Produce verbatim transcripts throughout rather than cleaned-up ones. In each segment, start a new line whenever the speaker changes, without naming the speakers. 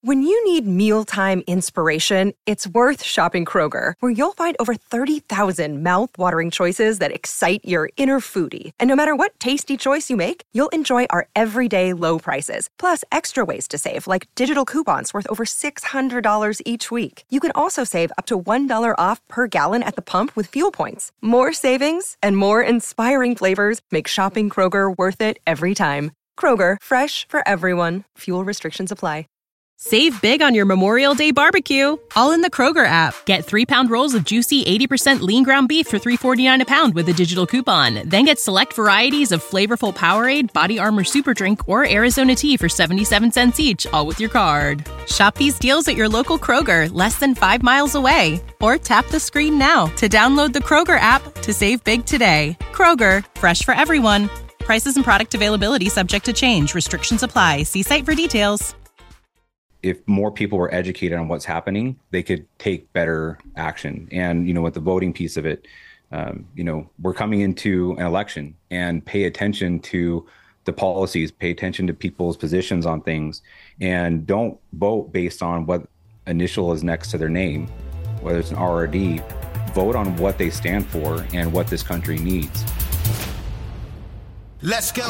When you need mealtime inspiration, it's worth shopping Kroger, where you'll find over thirty thousand mouth-watering choices that excite your inner foodie. And no matter what tasty choice you make, you'll enjoy our everyday low prices, plus extra ways to save, like digital coupons worth over six hundred dollars each week. You can also save up to one dollar off per gallon at the pump with fuel points. More savings and more inspiring flavors make shopping Kroger worth it every time. Kroger, fresh for everyone. Fuel restrictions apply.
Save big on your Memorial Day barbecue, all in the Kroger app. Get three-pound rolls of juicy eighty percent lean ground beef for three forty-nine a pound with a digital coupon. Then get select varieties of flavorful Powerade, Body Armor Super Drink, or Arizona tea for seventy-seven cents each, all with your card. Shop these deals at your local Kroger, less than five miles away. Or tap the screen now to download the Kroger app to save big today. Kroger, fresh for everyone. Prices and product availability subject to change. Restrictions apply. See site for details.
If more people were educated on what's happening, they could take better action. And, you know, with the voting piece of it, um, you know, we're coming into an election, and pay attention to the policies, pay attention to people's positions on things, and don't vote based on what initial is next to their name, whether it's an R or D. Vote on what they stand for and what this country needs.
Let's go.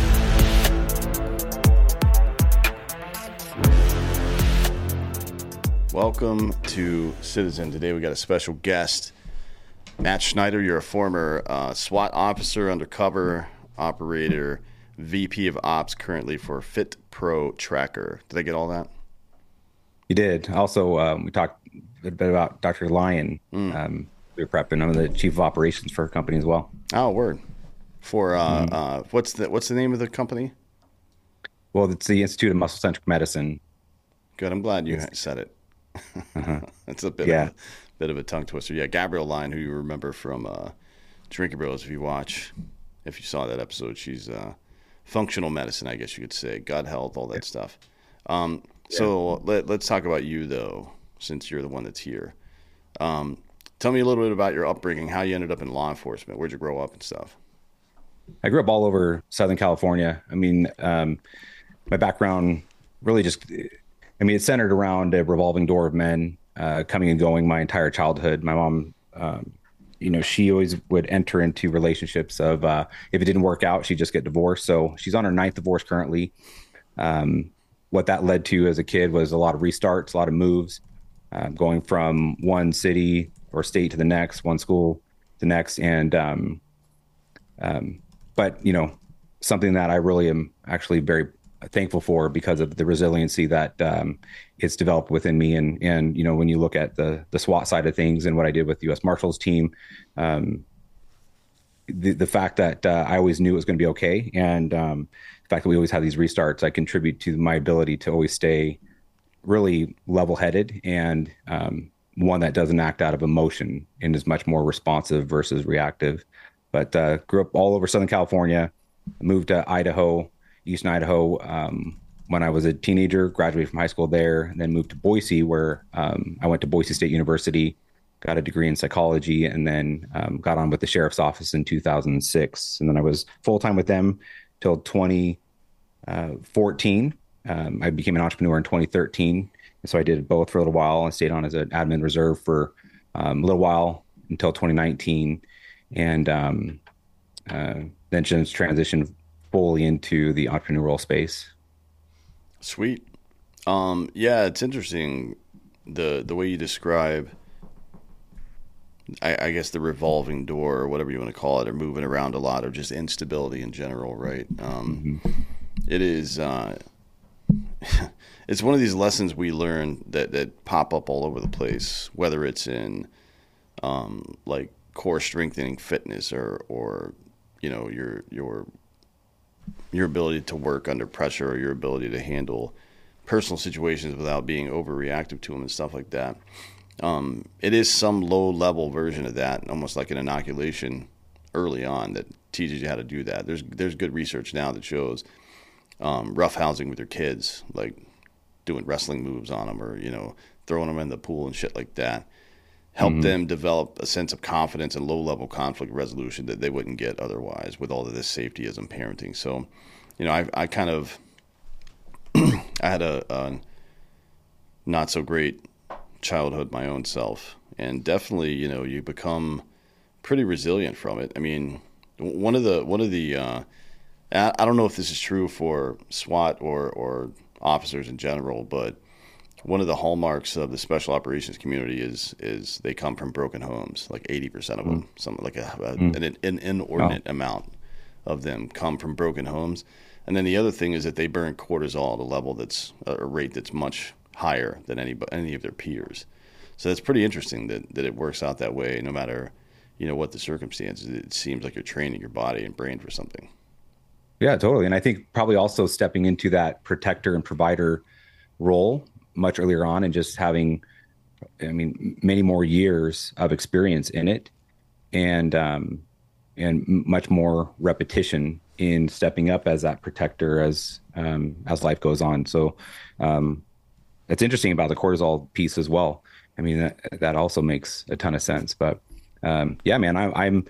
Welcome to Citizen. Today we got a special guest, Matt Schneider. You're a former uh, SWAT officer, undercover operator, V P of Ops, currently for Fit Pro Tracker. Did I get all that?
You did. Also, um, we talked a bit about Doctor Lyon. Mm. Um, we were prepping. I'm the chief of operations for a company as well.
Oh, word. For uh,
mm.
uh, what's the what's the name of the company?
Well, it's the Institute of Muscle Centric Medicine.
Good. I'm glad you
it's,
said it.
uh-huh.
That's a bit
yeah.
of a bit of a tongue twister. Yeah, Gabrielle Lyon, who you remember from uh, Drinking Bros, if you watch, if you saw that episode, she's uh, functional medicine, I guess you could say, gut health, all that yeah. stuff. Um, yeah. So let, let's talk about you, though, since you're the one that's here. Um, tell me a little bit about your upbringing, how you ended up in law enforcement. Where'd you grow up and stuff?
I grew up all over Southern California. I mean, um, my background really just... I mean, it's centered around a revolving door of men uh, coming and going my entire childhood. My mom, um, you know, she always would enter into relationships of uh, if it didn't work out, she'd just get divorced. So she's on her ninth divorce currently. Um, what that led to as a kid was a lot of restarts, a lot of moves, uh, going from one city or state to the next, one school to the next. And um, um, but, you know, something that I really am actually very thankful for because of the resiliency that um, it's developed within me. And, and, you know, when you look at the the SWAT side of things and what I did with the U S Marshals team, um, the, the fact that uh, I always knew it was going to be okay. And um, the fact that we always have these restarts, I contribute to my ability to always stay really level headed and um, one that doesn't act out of emotion and is much more responsive versus reactive. But uh, grew up all over Southern California, moved to Idaho, Eastern Idaho, um, when I was a teenager, graduated from high school there, and then moved to Boise, where um, I went to Boise State University, got a degree in psychology, and then um, got on with the sheriff's office in two thousand six. And then I was full-time with them till twenty fourteen. Um, I became an entrepreneur in twenty thirteen. And so I did both for a little while. I stayed on as an admin reserve for um, a little while until twenty nineteen. And um, uh, then just transitioned fully into the entrepreneurial space.
Sweet. Um, yeah, it's interesting the the way you describe, I, I guess, the revolving door or whatever you want to call it, or moving around a lot, or just instability in general, right? Um, mm-hmm. It is. Uh, it's one of these lessons we learn that that pop up all over the place, whether it's in um, like core strengthening fitness or or you know your your your ability to work under pressure or your ability to handle personal situations without being overreactive to them and stuff like that. Um, it is some low-level version of that, almost like an inoculation early on that teaches you how to do that. There's there's good research now that shows um, roughhousing with your kids, like doing wrestling moves on them or, you know, throwing them in the pool and shit like that, help mm-hmm. them develop a sense of confidence and low-level conflict resolution that they wouldn't get otherwise with all of this safetyism parenting. So, you know, I I kind of I had a, a not so great childhood my own self. And definitely, you know, you become pretty resilient from it. I mean, one of the, one of the, uh, I don't know if this is true for SWAT or, or officers in general, but one of the hallmarks of the special operations community is is they come from broken homes. Like eighty percent of them, mm. something like a, a mm. an, an inordinate oh. amount of them come from broken homes. And then the other thing is that they burn cortisol at a level that's a rate that's much higher than any any of their peers. So that's pretty interesting that, that it works out that way. No matter, you know, what the circumstances, it seems like you're training your body and brain for something.
Yeah, totally. And I think probably also stepping into that protector and provider role much earlier on and just having, I mean, many more years of experience in it and, um, and much more repetition in stepping up as that protector as, um, as life goes on. So, um, it's interesting about the cortisol piece as well. I mean, that, that also makes a ton of sense, but, um, yeah, man, I, I'm,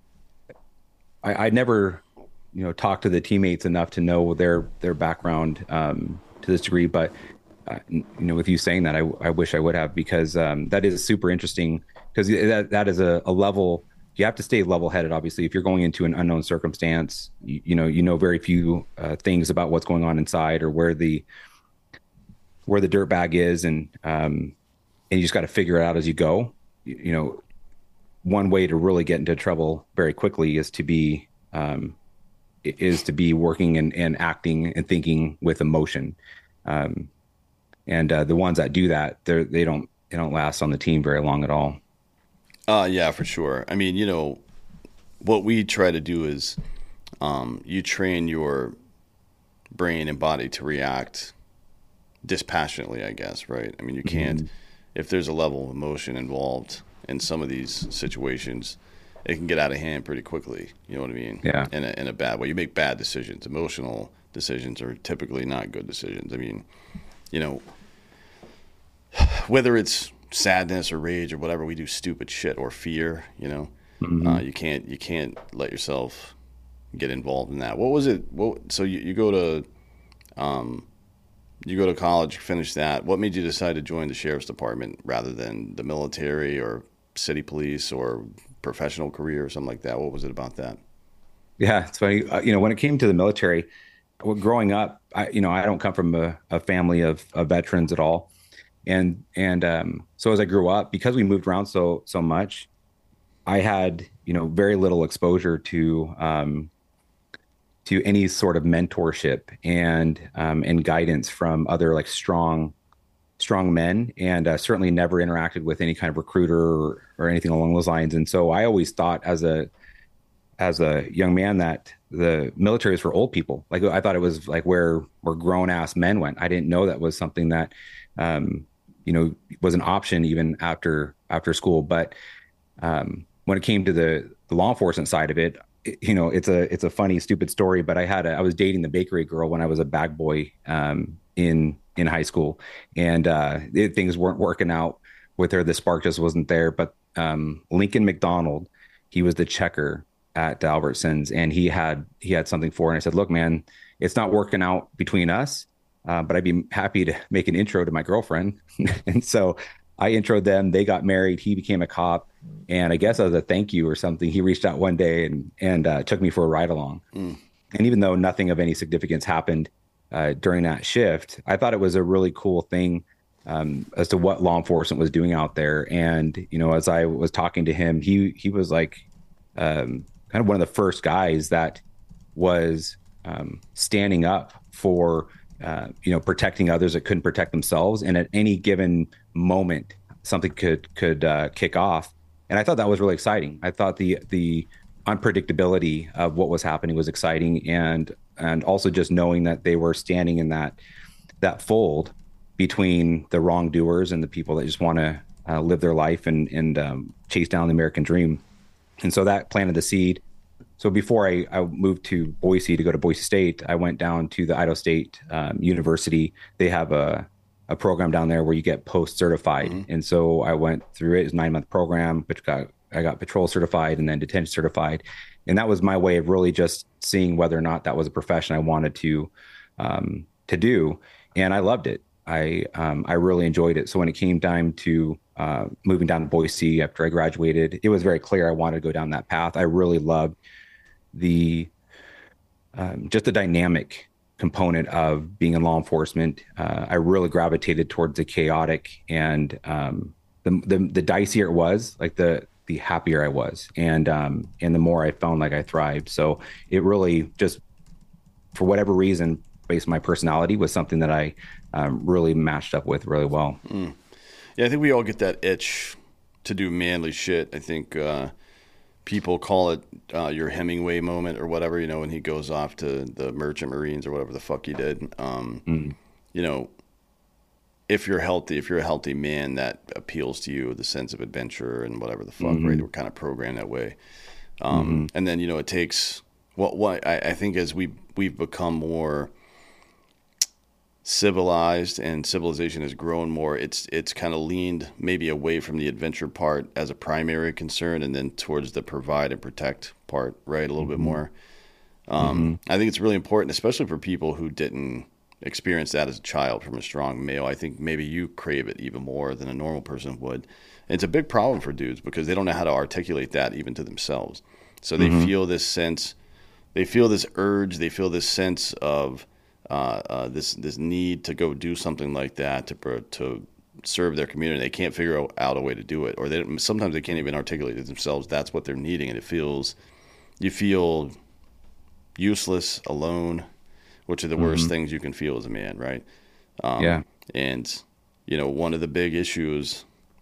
I, I never, you know, talk to the teammates enough to know their, their background, um, to this degree, but, uh, you know, with you saying that, I, I wish I would have, because, um, that is super interesting, because that, that is a, a level, you have to stay level headed. Obviously, if you're going into an unknown circumstance, you, you know, you know, very few, uh, things about what's going on inside or where the, where the dirt bag is. And, um, and you just got to figure it out as you go. You, you know, one way to really get into trouble very quickly is to be, um, is to be working and, and acting and thinking with emotion. Um, and uh, the ones that do that, they they don't they don't last on the team very long at all.
Uh, yeah, for sure. I mean, you know, what we try to do is um, you train your brain and body to react dispassionately, I guess, right? I mean, you can't, mm-hmm. if there's a level of emotion involved in some of these situations, it can get out of hand pretty quickly. You know what I mean?
Yeah.
In a, in a bad way. You make bad decisions. Emotional decisions are typically not good decisions. I mean, you know, whether it's sadness or rage or whatever, we do stupid shit, or fear, you know, mm-hmm. uh, you can't, you can't let yourself get involved in that. What was it? What, so you, you go to, um, you go to college, finish that. What made you decide to join the sheriff's department rather than the military or city police or professional career or something like that? What was it about that?
Yeah, it's funny. Uh, you know, when it came to the military, well, growing up, I, you know, I don't come from a, a family of, of veterans at all. And, and, um, so as I grew up, because we moved around so, so much, I had, you know, very little exposure to, um, to any sort of mentorship and, um, and guidance from other like strong, strong men, and uh, certainly never interacted with any kind of recruiter or, or anything along those lines. And so I always thought as a, as a young man that the military is for old people. Like I thought it was like where, where grown ass men went. I didn't know that was something that, um, you know, was an option even after, after school. But, um, when it came to the, the law enforcement side of it, it, you know, it's a, it's a funny, stupid story, but I had a, I was dating the bakery girl when I was a bag boy, um, in, in high school, and, uh, it, things weren't working out with her. The spark just wasn't there, but, um, Lincoln McDonald, he was the checker at Albertsons, and he had, he had something for her. And I said, look, man, it's not working out between us. Uh, but I'd be happy to make an intro to my girlfriend. And so I introed them. They got married. He became a cop. And I guess as a thank you or something, he reached out one day and, and uh, took me for a ride along. Mm. And even though nothing of any significance happened uh, during that shift, I thought it was a really cool thing um, as to what law enforcement was doing out there. And, you know, as I was talking to him, he, he was like um, kind of one of the first guys that was um, standing up for Uh, you know, protecting others that couldn't protect themselves. And at any given moment, something could could uh, kick off. And I thought that was really exciting. I thought the the unpredictability of what was happening was exciting, and and also just knowing that they were standing in that that fold between the wrongdoers and the people that just want to uh, live their life and and um, chase down the American dream. And so that planted the seed. So before I, I moved to Boise to go to Boise State, I went down to the Idaho State um, University. They have a, a program down there where you get post certified. Mm-hmm. And so I went through it. It was a nine month program, which got, I got patrol certified and then detention certified. And that was my way of really just seeing whether or not that was a profession I wanted to, um, to do. And I loved it. I um, I really enjoyed it. So when it came time to uh, moving down to Boise after I graduated, it was very clear I wanted to go down that path. I really loved the um, just the dynamic component of being in law enforcement. Uh, I really gravitated towards the chaotic, and um, the, the the dicier it was, like the the happier I was, and um, and the more I found like I thrived. So it really just, for whatever reason, based on my personality, was something that I um, really matched up with really well.
Mm. Yeah, I think we all get that itch to do manly shit. I think uh, people call it uh, your Hemingway moment or whatever, you know, when he goes off to the Merchant Marines or whatever the fuck he did. Um, mm. You know, if you're healthy, if you're a healthy man, that appeals to you, the sense of adventure and whatever the fuck, mm-hmm. right? We're kind of programmed that way. Um, mm-hmm. And then, you know, it takes what, what I, I think as we, we've become more civilized and civilization has grown more, it's it's kind of leaned maybe away from the adventure part as a primary concern and then towards the provide and protect part, right? A little mm-hmm. bit more. Um, mm-hmm. I think it's really important, especially for people who didn't experience that as a child from a strong male. I think maybe you crave it even more than a normal person would. And it's a big problem for dudes because they don't know how to articulate that even to themselves. So they mm-hmm. feel this sense, they feel this urge, they feel this sense of Uh, uh, this this need to go do something like that to to serve their community. They can't figure out a way to do it, or they sometimes they can't even articulate it themselves. That's what they're needing, and it feels you feel useless, alone, which are the mm-hmm. worst things you can feel as a man, right? Um,
yeah.
And you know, one of the big issues,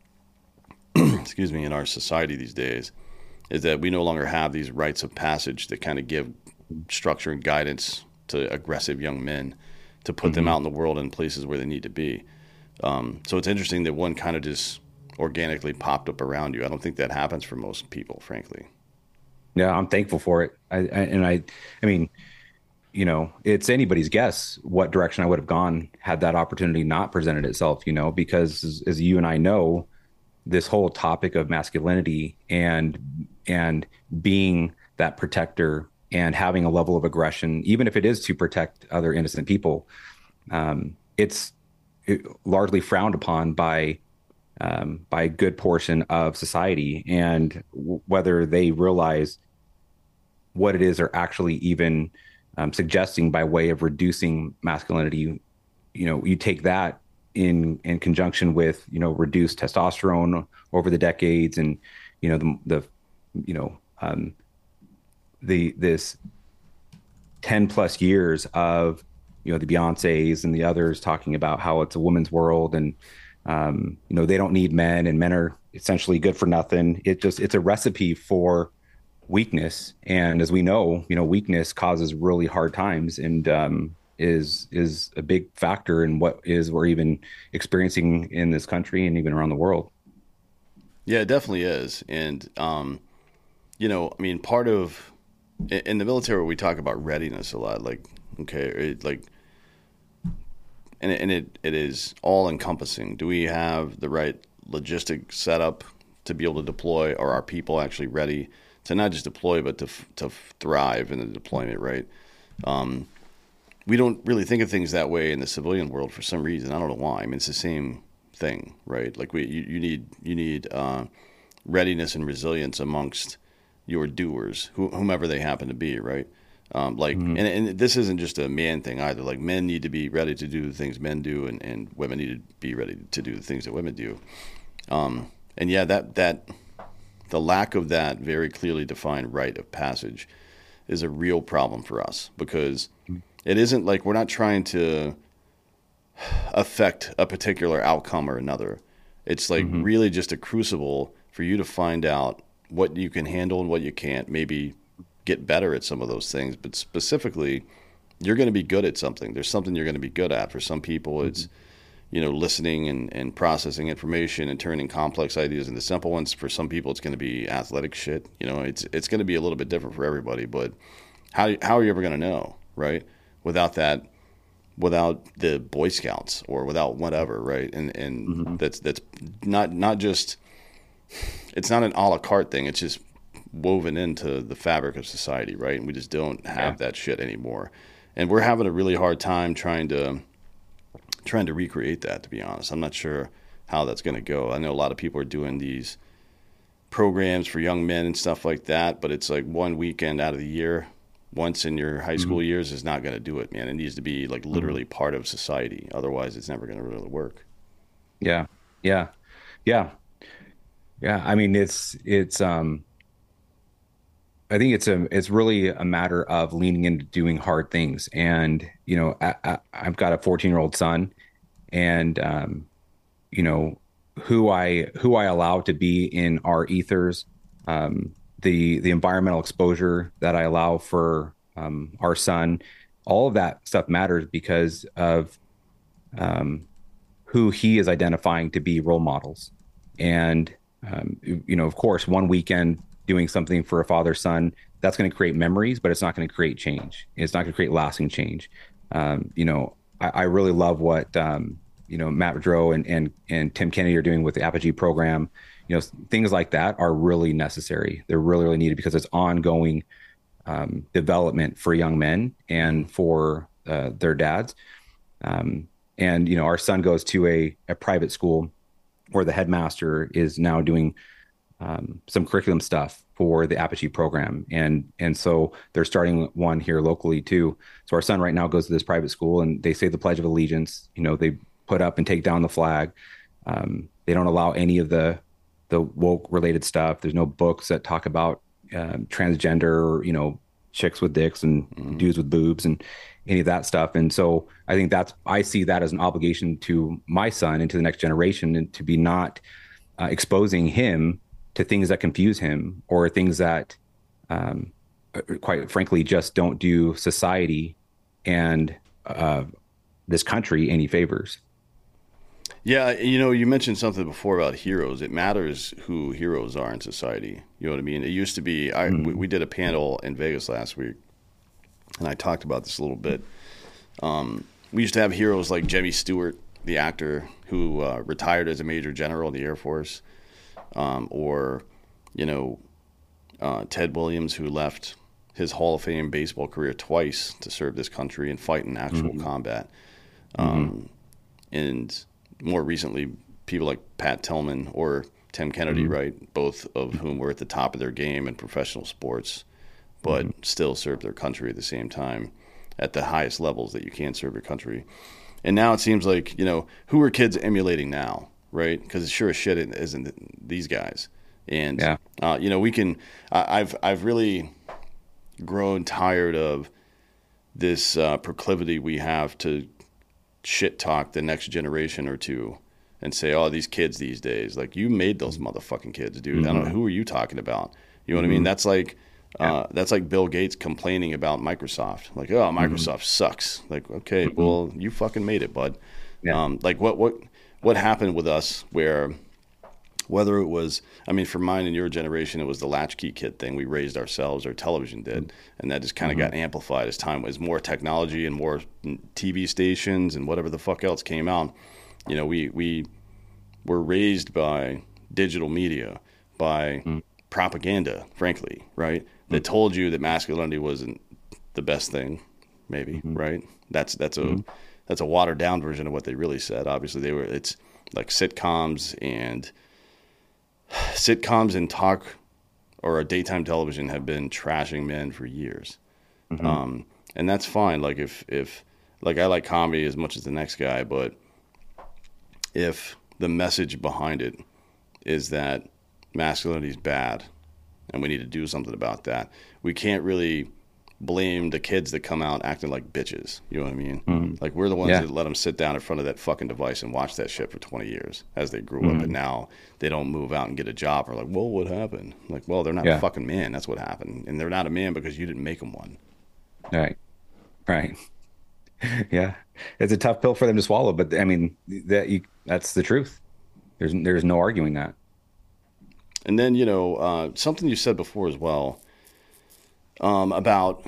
excuse me, in our society these days is that we no longer have these rites of passage that kind of give structure and guidance to aggressive young men to put mm-hmm. them out in the world in places where they need to be. Um, so it's interesting that one kind of just organically popped up around you. I don't think that happens for most people, frankly.
Yeah, I'm thankful for it. I, I and I, I mean, you know, it's anybody's guess what direction I would have gone had that opportunity not presented itself, you know, because as, as you and I know, this whole topic of masculinity and, and being that protector and having a level of aggression, even if it is to protect other innocent people, um, it's it, largely frowned upon by um, by a good portion of society. And w- whether they realize what it is they're actually even um, suggesting by way of reducing masculinity, you know, you take that in in conjunction with, you know, reduced testosterone over the decades, and you know the the you know. Um, the this ten plus years of, you know, the Beyoncés and the others talking about how it's a woman's world, and um, you know, they don't need men, and men are essentially good for nothing. It just it's a recipe for weakness, and as we know, you know, weakness causes really hard times, and um, is is a big factor in what is we're even experiencing in this country and even around the world.
Yeah, it definitely is, and um, you know, I mean, part of in the military, we talk about readiness a lot. Like, okay, it, like, and it, and it it is all encompassing. Do we have the right logistic setup to be able to deploy? Are our people actually ready to not just deploy, but to to thrive in the deployment? Right. Um, we don't really think of things that way in the civilian world for some reason. I don't know why. I mean, it's the same thing, right? Like we, you, you need you need uh, readiness and resilience amongst your doers, whomever they happen to be, right? Um, like, mm-hmm. and, and this isn't just a man thing either. Like, men need to be ready to do the things men do, and, and women need to be ready to do the things that women do. Um, and yeah, that that the lack of that very clearly defined rite of passage is a real problem for us, because it isn't like we're not trying to affect a particular outcome or another. It's like mm-hmm. really just a crucible for you to find out what you can handle and what you can't, maybe get better at some of those things. But specifically, you're going to be good at something. There's something you're going to be good at. For some people, it's, you know, listening and, and processing information and turning complex ideas into simple ones. For some people, it's going to be athletic shit. You know, it's it's going to be a little bit different for everybody. But how how are you ever going to know, right? Without that, without the Boy Scouts or without whatever, right? And and mm-hmm. that's that's not not just. It's not an a la carte thing. It's just woven into the fabric of society, right? And we just don't have yeah. that shit anymore. And we're having a really hard time trying to trying to recreate that, to be honest. I'm not sure how that's going to go. I know a lot of people are doing these programs for young men and stuff like that, but it's like one weekend out of the year, once in your high school mm-hmm. years, is not going to do it, man. It needs to be like literally mm-hmm. part of society. Otherwise, it's never going to really work.
Yeah, yeah, yeah, yeah. I mean, it's it's. um I think it's a it's really a matter of leaning into doing hard things. And you know, I, I, I've got a fourteen year old son, and um, you know, who I who I allow to be in our ethers, um, the the environmental exposure that I allow for um, our son, all of that stuff matters because of um, who he is identifying to be role models. And um, you know, of course, one weekend doing something for a father son, that's going to create memories, but it's not going to create change. It's not going to create lasting change. Um, you know, I, I really love what um, you know, Matt Bedreau and, and, and Tim Kennedy are doing with the Apogee program. You know, things like that are really necessary. They're really, really needed because it's ongoing um, development for young men and for uh, their dads. Um, and, you know, our son goes to a, a private school where the headmaster is now doing um, some curriculum stuff for the Apogee program. And, and so they're starting one here locally too. So our son right now goes to this private school and they say the Pledge of Allegiance. You know, they put up and take down the flag. Um, they don't allow any of the the woke related stuff. There's no books that talk about um, transgender or, you know, chicks with dicks and mm. dudes with boobs and any of that stuff. And so I think that's, I see that as an obligation to my son and to the next generation, and to be not uh, exposing him to things that confuse him or things that um, quite frankly just don't do society and uh, this country any favors.
Yeah, you know, you mentioned something before about heroes. It matters who heroes are in society. You know what I mean? It used to be, I, mm-hmm. we, we did a panel in Vegas last week, and I talked about this a little bit. Um, we used to have heroes like Jimmy Stewart, the actor, who uh, retired as a major general in the Air Force, um, or, you know, uh, Ted Williams, who left his Hall of Fame baseball career twice to serve this country and fight in actual mm-hmm. combat. Um, mm-hmm. And more recently, people like Pat Tillman or Tim Kennedy, mm-hmm. right, both of whom were at the top of their game in professional sports, but mm-hmm. still served their country at the same time at the highest levels that you can serve your country. And now it seems like, you know, who are kids emulating now, right? Because sure as shit it isn't these guys. And, yeah. uh, you know, we can I, – I've I've really grown tired of this uh, proclivity we have to – shit talk the next generation or two and say, oh, these kids these days, like, you made those motherfucking kids, dude. Mm-hmm. I don't know, who are you talking about? You know mm-hmm. what I mean? That's like yeah. uh, that's like Bill Gates complaining about Microsoft. Like, oh, Microsoft mm-hmm. sucks. Like, okay, mm-hmm. well, you fucking made it, bud. Yeah. Um, like what what what happened with us where whether it was, I mean, for mine and your generation, it was the latchkey kid thing. We raised ourselves, or television did, and that just kind of mm-hmm. got amplified as time was more technology and more T V stations and whatever the fuck else came out. You know, we we were raised by digital media, by mm-hmm. propaganda, frankly, right? Mm-hmm. That told you that masculinity wasn't the best thing, maybe, mm-hmm. right? That's that's a mm-hmm. that's a watered down version of what they really said. Obviously, they were it's like sitcoms and. Sitcoms and talk or a daytime television have been trashing men for years. Mm-hmm. Um, and that's fine. Like if, if, like I like comedy as much as the next guy, but if the message behind it is that masculinity is bad and we need to do something about that, we can't really blame the kids that come out acting like bitches. You know what I mean? Mm-hmm. Like we're the ones yeah. that let them sit down in front of that fucking device and watch that shit for twenty years as they grew mm-hmm. up, and now they don't move out and get a job. Or like, well, what happened? Like, well, they're not yeah. a fucking man. That's what happened, and they're not a man because you didn't make them one.
Right, right. Yeah, it's a tough pill for them to swallow, but I mean, that you, that's the truth. There's there's no arguing that.
And then you know uh, something you said before as well. Um, about,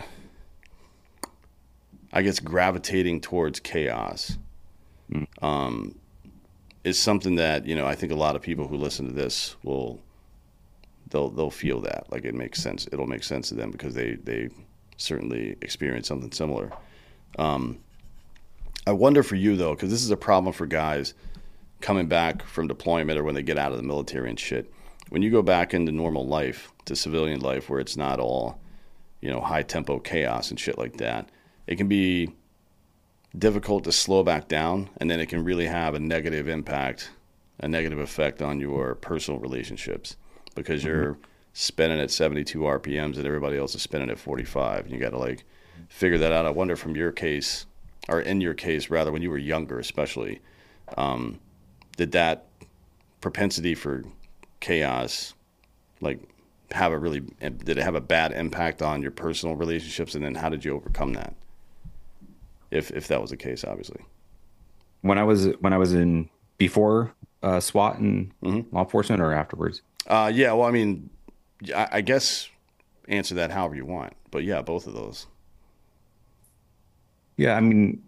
I guess, gravitating towards chaos mm. um, is something that, you know, I think a lot of people who listen to this will, they'll they'll feel that. Like it makes sense. It'll make sense to them because they, they certainly experience something similar. Um, I wonder for you though, because this is a problem for guys coming back from deployment or when they get out of the military and shit. When you go back into normal life, to civilian life, where it's not all, you know, high tempo chaos and shit like that, it can be difficult to slow back down, and then it can really have a negative impact, a negative effect on your personal relationships, because mm-hmm. you're spinning at seventy-two R P Ms and everybody else is spinning at forty-five, and you got to like figure that out. I wonder from your case, or in your case rather, when you were younger especially, um, did that propensity for chaos like have a really, did it have a bad impact on your personal relationships, and then how did you overcome that, if if that was the case, obviously?
When I was when I was in before uh, SWAT and mm-hmm. law enforcement, or afterwards?
Uh, yeah, well, I mean, I, I guess answer that however you want, but yeah, both of those.
Yeah, I mean,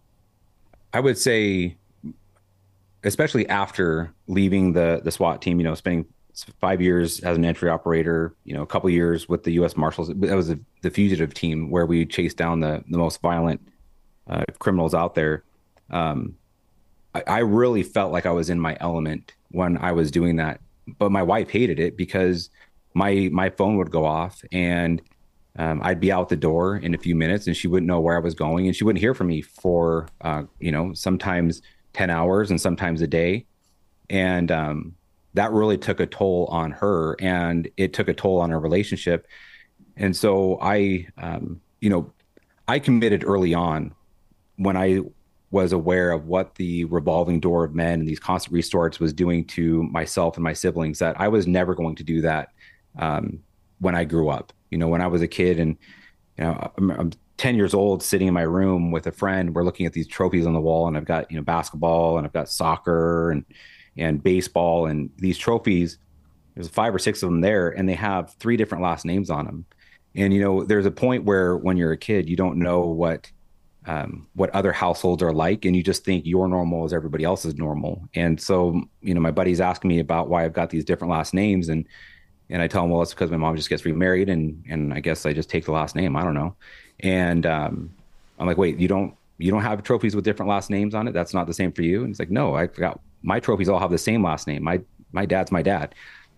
I would say, especially after leaving the the SWAT team, you know, spending five years as an entry operator, you know, a couple of years with the U S Marshals. That was a, the fugitive team where we chased down the, the most violent uh, criminals out there. Um, I, I really felt like I was in my element when I was doing that, but my wife hated it because my my phone would go off and um, I'd be out the door in a few minutes and she wouldn't know where I was going, and she wouldn't hear from me for, uh, you know, sometimes ten hours and sometimes a day. And, um, that really took a toll on her, and it took a toll on our relationship. And so I, um, you know, I committed early on when I was aware of what the revolving door of men and these constant restarts was doing to myself and my siblings, that I was never going to do that um, when I grew up. You know, when I was a kid, and, you know, I'm, I'm ten years old sitting in my room with a friend, we're looking at these trophies on the wall, and I've got, you know, basketball, and I've got soccer and and baseball, and these trophies, there's five or six of them there, and they have three different last names on them. And, you know, there's a point where when you're a kid, you don't know what, um, what other households are like, and you just think your normal is everybody else's normal. And so, you know, my buddy's asking me about why I've got these different last names, and, and I tell him, well, it's because my mom just gets remarried, and, and I guess I just take the last name. I don't know. And, um, I'm like, wait, you don't, you don't have trophies with different last names on it? That's not the same for you? And he's like, no, I forgot. My trophies all have the same last name. My my dad's my dad.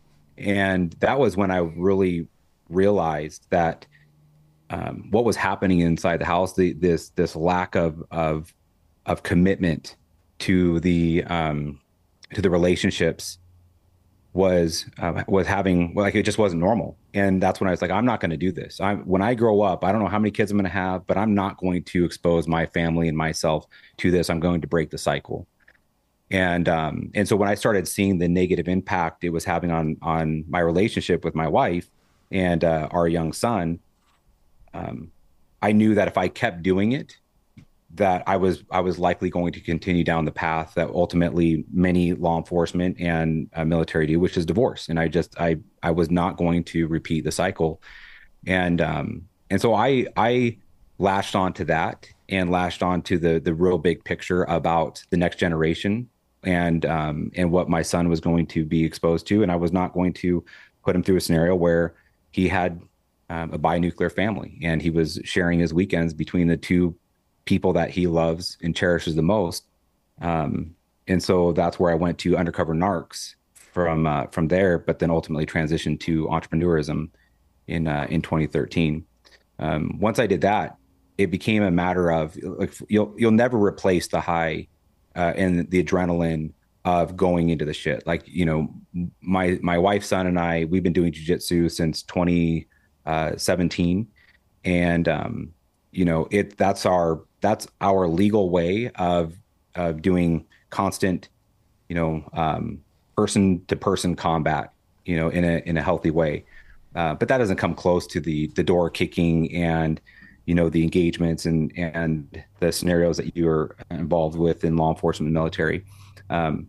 And that was when I really realized that um, what was happening inside the house, the, this this lack of of of commitment to the um, to the relationships was uh, was having, like, it just wasn't normal. And that's when I was like, I'm not going to do this. I when I grow up, I don't know how many kids I'm going to have, but I'm not going to expose my family and myself to this. I'm going to break the cycle. And um, and so when I started seeing the negative impact it was having on on my relationship with my wife and uh, our young son, um, I knew that if I kept doing it, that I was I was likely going to continue down the path that ultimately many law enforcement and uh, military do, which is divorce. And I just I I was not going to repeat the cycle. And um, and so I I latched onto that and latched onto the the real big picture about the next generation and um, and what my son was going to be exposed to. And I was not going to put him through a scenario where he had um, a bi-nuclear family and he was sharing his weekends between the two people that he loves and cherishes the most. Um, and so that's where I went to Undercover Narcs from uh, from there, but then ultimately transitioned to entrepreneurism in uh, in twenty thirteen. Um, once I did that, it became a matter of, like, you'll you'll never replace the high uh, and the adrenaline of going into the shit. Like, you know, my my wife, son, and I, we've been doing jiu-jitsu since twenty seventeen, and um, you know, it that's our that's our legal way of of doing constant, you know, um, person to person combat, you know, in a in a healthy way. Uh, but that doesn't come close to the the door kicking and, you know, the engagements and and the scenarios that you're involved with in law enforcement and military. Um,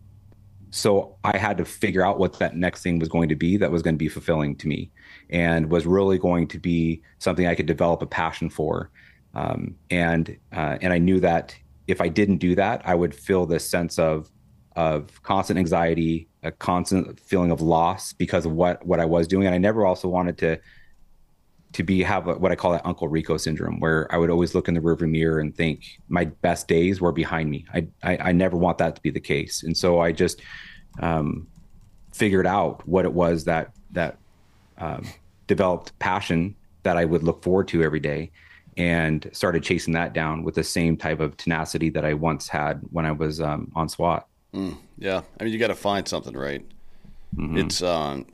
so I had to figure out what that next thing was going to be that was going to be fulfilling to me and was really going to be something I could develop a passion for. Um, and uh, and I knew that if I didn't do that, I would feel this sense of of constant anxiety, a constant feeling of loss because of what what I was doing. And I never also wanted to to be have a, what I call that Uncle Rico syndrome, where I would always look in the rearview mirror and think my best days were behind me. I I, I never want that to be the case, and so I just um, figured out what it was that that um, developed passion that I would look forward to every day, and started chasing that down with the same type of tenacity that I once had when I was um, on SWAT.
Mm, yeah, I mean, you got to find something, right? Mm-hmm. It's. Um,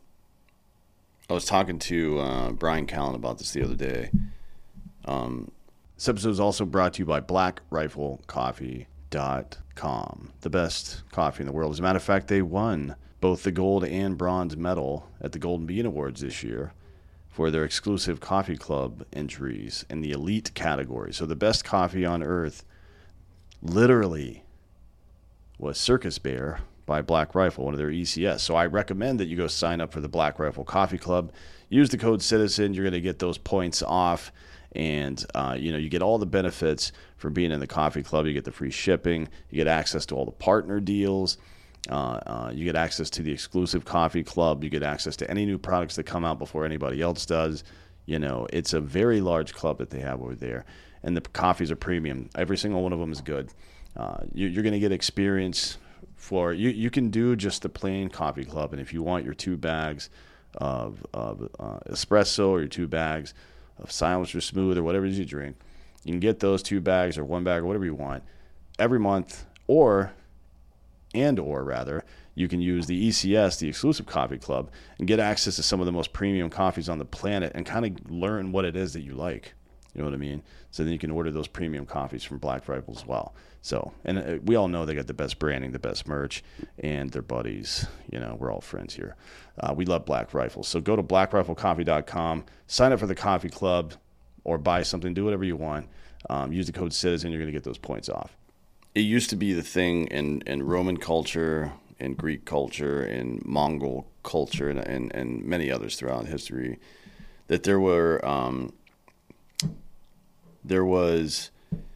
I was talking to uh, Brian Callen about this the other day. Um, this episode is also brought to you by black rifle coffee dot com, the best coffee in the world. As a matter of fact, they won both the gold and bronze medal at the Golden Bean Awards this year for their exclusive coffee club entries in the elite category. So the best coffee on earth literally was Circus Bear by Black Rifle, one of their E C S. So I recommend that you go sign up for the Black Rifle Coffee Club. Use the code CITIZEN. You're going to get those points off, and uh, you know, you get all the benefits from being in the coffee club. You get the free shipping. You get access to all the partner deals. Uh, uh, you get access to the exclusive coffee club. You get access to any new products that come out before anybody else does. You know, it's a very large club that they have over there, and the coffees are premium. Every single one of them is good. Uh, you, you're going to get experience. For you, you can do just the plain coffee club, and if you want your two bags of, of uh, espresso or your two bags of silence or smooth or whatever it is you drink, you can get those two bags or one bag or whatever you want every month, or and or rather, you can use the E C S, the exclusive coffee club, and get access to some of the most premium coffees on the planet and kind of learn what it is that you like. You know what I mean? So then you can order those premium coffees from Black Rifle as well. So, and we all know they got the best branding, the best merch, and their buddies. You know, we're all friends here. Uh, we love Black Rifle. So go to black rifle coffee dot com, sign up for the coffee club, or buy something, do whatever you want. Um, use the code CITIZEN, you're going to get those points off. It used to be the thing in, in Roman culture, in Greek culture, in Mongol culture, and, and, and many others throughout history, that there were... Um, There was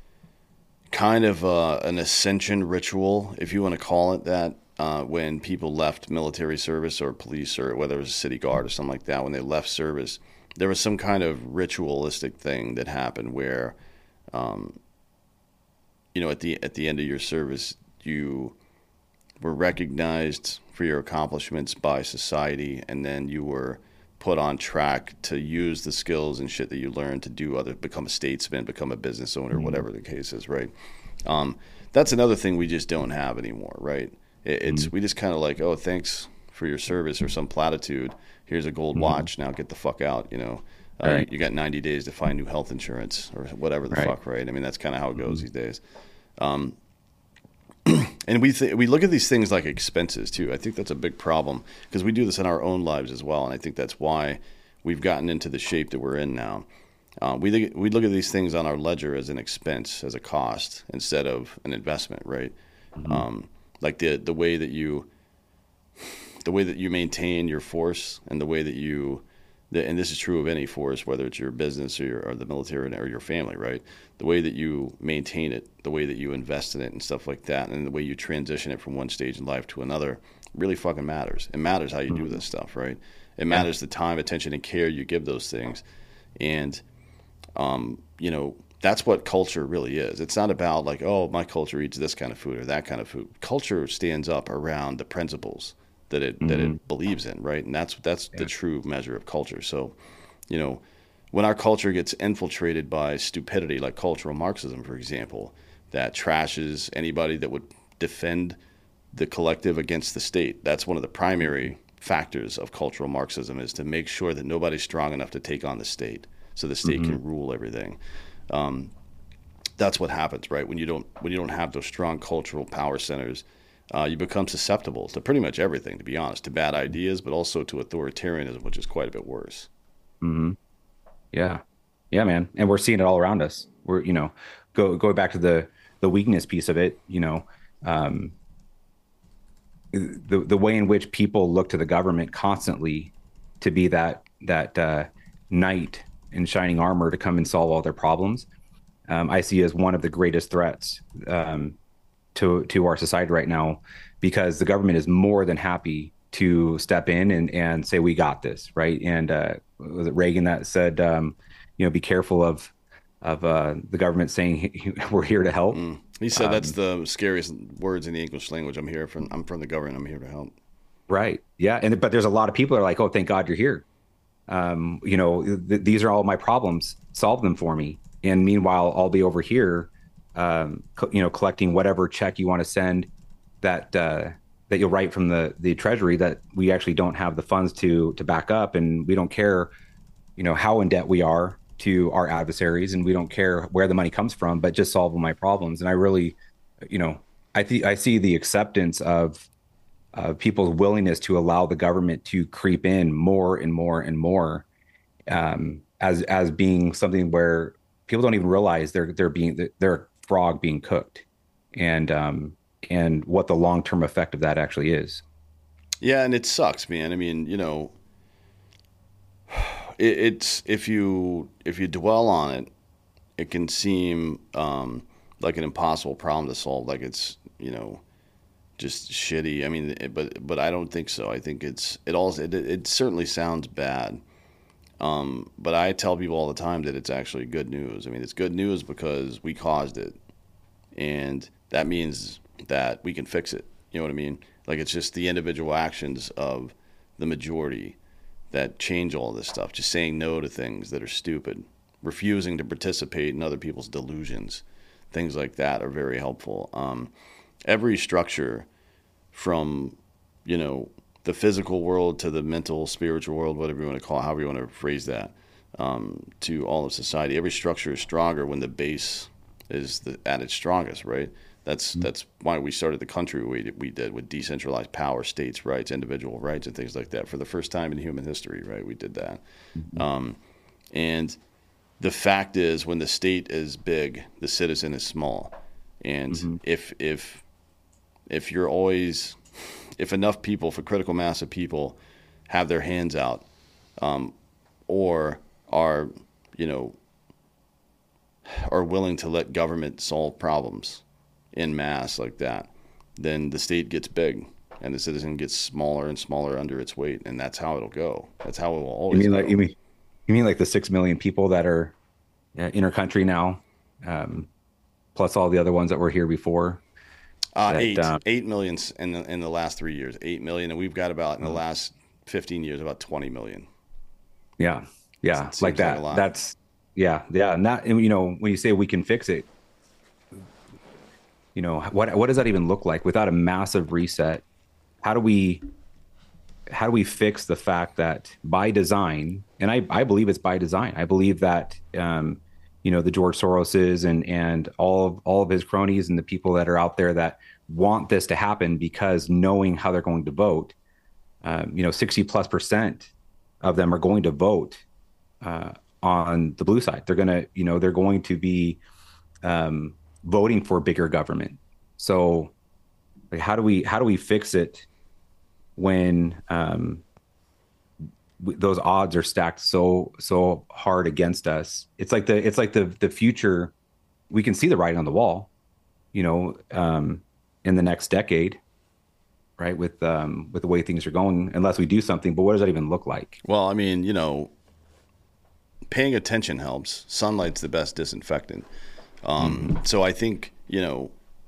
kind of uh, an ascension ritual, if you want to call it that, uh, when people left military service or police, or whether it was a city guard or something like that. When they left service, there was some kind of ritualistic thing that happened where, um, you know, at the at the end of your service, you were recognized for your accomplishments by society, and then you were put on track to use the skills and shit that you learned to do other, become a statesman, become a business owner, mm-hmm. whatever the case is, right? Um, that's another thing we just don't have anymore, right? It, it's mm-hmm. we just kind of like, oh, thanks for your service, or some platitude. Here's a gold mm-hmm. watch. Now get the fuck out. You know, uh, right. you got ninety days to find new health insurance or whatever the right. fuck, right? I mean, that's kind of how it goes mm-hmm. these days. Um, and we th- we look at these things like expenses too. I think that's a big problem, because we do this in our own lives as well, and I think that's why we've gotten into the shape that we're in now. Uh, we th- we look at these things on our ledger as an expense, as a cost, instead of an investment, right? Mm-hmm. Um, like the the way that you the way that you maintain your force, and the way that you the, and this is true of any force, whether it's your business or, your, or the military or your family, right? The way that you maintain it, the way that you invest in it and stuff like that, and the way you transition it from one stage in life to another really fucking matters. It matters how you mm-hmm. do this stuff, right? It matters yeah. the time, attention, and care you give those things. And, um, you know, that's what culture really is. It's not about like, oh, my culture eats this kind of food or that kind of food. Culture stands up around the principles that it mm-hmm. that it believes in, right? And that's that's yeah. the true measure of culture. So, you know, when our culture gets infiltrated by stupidity, like cultural Marxism, for example, that trashes anybody that would defend the collective against the state, that's one of the primary factors of cultural Marxism, is to make sure that nobody's strong enough to take on the state, so the state mm-hmm. can rule everything. Um, that's what happens, right? When you don't when you don't have those strong cultural power centers, uh, you become susceptible to pretty much everything, to be honest, to bad ideas, but also to authoritarianism, which is quite a bit worse.
Mm-hmm. Yeah, yeah, man, and we're seeing it all around us. We're, you know, go going back to the the weakness piece of it. You know, um, the the way in which people look to the government constantly to be that that uh, knight in shining armor to come and solve all their problems, um, I see as one of the greatest threats um, to to our society right now, because the government is more than happy to step in and, and say, we got this, right? And uh, was it Reagan that said, um, you know, be careful of of uh, the government saying we're here to help?
Mm. He said
um,
that's the scariest words in the English language. I'm here from I'm from the government. I'm here to help.
Right. Yeah. And but there's a lot of people that are like, oh, thank God you're here. Um, you know, th- these are all my problems. Solve them for me. And meanwhile, I'll be over here, um, co- you know, collecting whatever check you want to send that uh, that you'll write from the the Treasury that we actually don't have the funds to to back up, and we don't care, you know, how in debt we are to our adversaries, and we don't care where the money comes from, but just solve my problems. And I really, you know, I think I see the acceptance of uh, people's willingness to allow the government to creep in more and more and more, um, as as being something where people don't even realize they're they're being they're a frog being cooked, and um, and what the long term effect of that actually is.
Yeah, and it sucks, man. I mean, you know, it, it's if you if you dwell on it, it can seem um, like an impossible problem to solve. Like it's, you know, just shitty. I mean, it, but but I don't think so. I think it's it also it, it certainly sounds bad. Um, but I tell people all the time that it's actually good news. I mean, it's good news because we caused it, and that means that we can fix it. You know what I mean? Like it's just the individual actions of the majority that change all this stuff. Just saying no to things that are stupid, refusing to participate in other people's delusions, things like that are very helpful. Um, every structure from, you know, the physical world to the mental, spiritual world, whatever you want to call it, however you want to phrase that, um, to all of society. Every structure is stronger when the base is the, at its strongest, right? That's mm-hmm. that's why we started the country we we did with decentralized power, states' rights, individual rights, and things like that. For the first time in human history, right, we did that. Mm-hmm. Um, and the fact is, when the state is big, the citizen is small. And mm-hmm. if if if you're always if enough people, if a critical mass of people have their hands out, um, or are, you know, are willing to let government solve problems in mass like that, then the state gets big and the citizen gets smaller and smaller under its weight, and that's how it'll go. That's how it will always
you mean
go.
Like, you mean you mean like the six million people that are uh, in our country now, um, plus all the other ones that were here before?
Uh,
that,
eight,
um,
eight million in the in the last three years, eight million, and we've got about in the last fifteen years about twenty million.
Yeah, yeah,
It
like that.
like
That's yeah, yeah. Not you know when you say we can fix it, you know what what does that even look like without a massive reset? How do we how do we fix the fact that by design, and I I believe it's by design. I believe that. Um, you know, the George Soroses and and all of all of his cronies and the people that are out there that want this to happen because knowing how they're going to vote, um, you know, sixty plus percent of them are going to vote uh, on the blue side. They're going to, you know, they're going to be um, voting for bigger government. So like, how do we how do we fix it when um, those odds are stacked so so hard against us? It's like the it's like the the future. We can see the writing on the wall, you know, um, in the next decade, right? With um, with the way things are going, unless we do something. But what does that even look like?
Well, I mean, you know, paying attention helps. Sunlight's the best disinfectant. Um, mm-hmm. So I think, you know,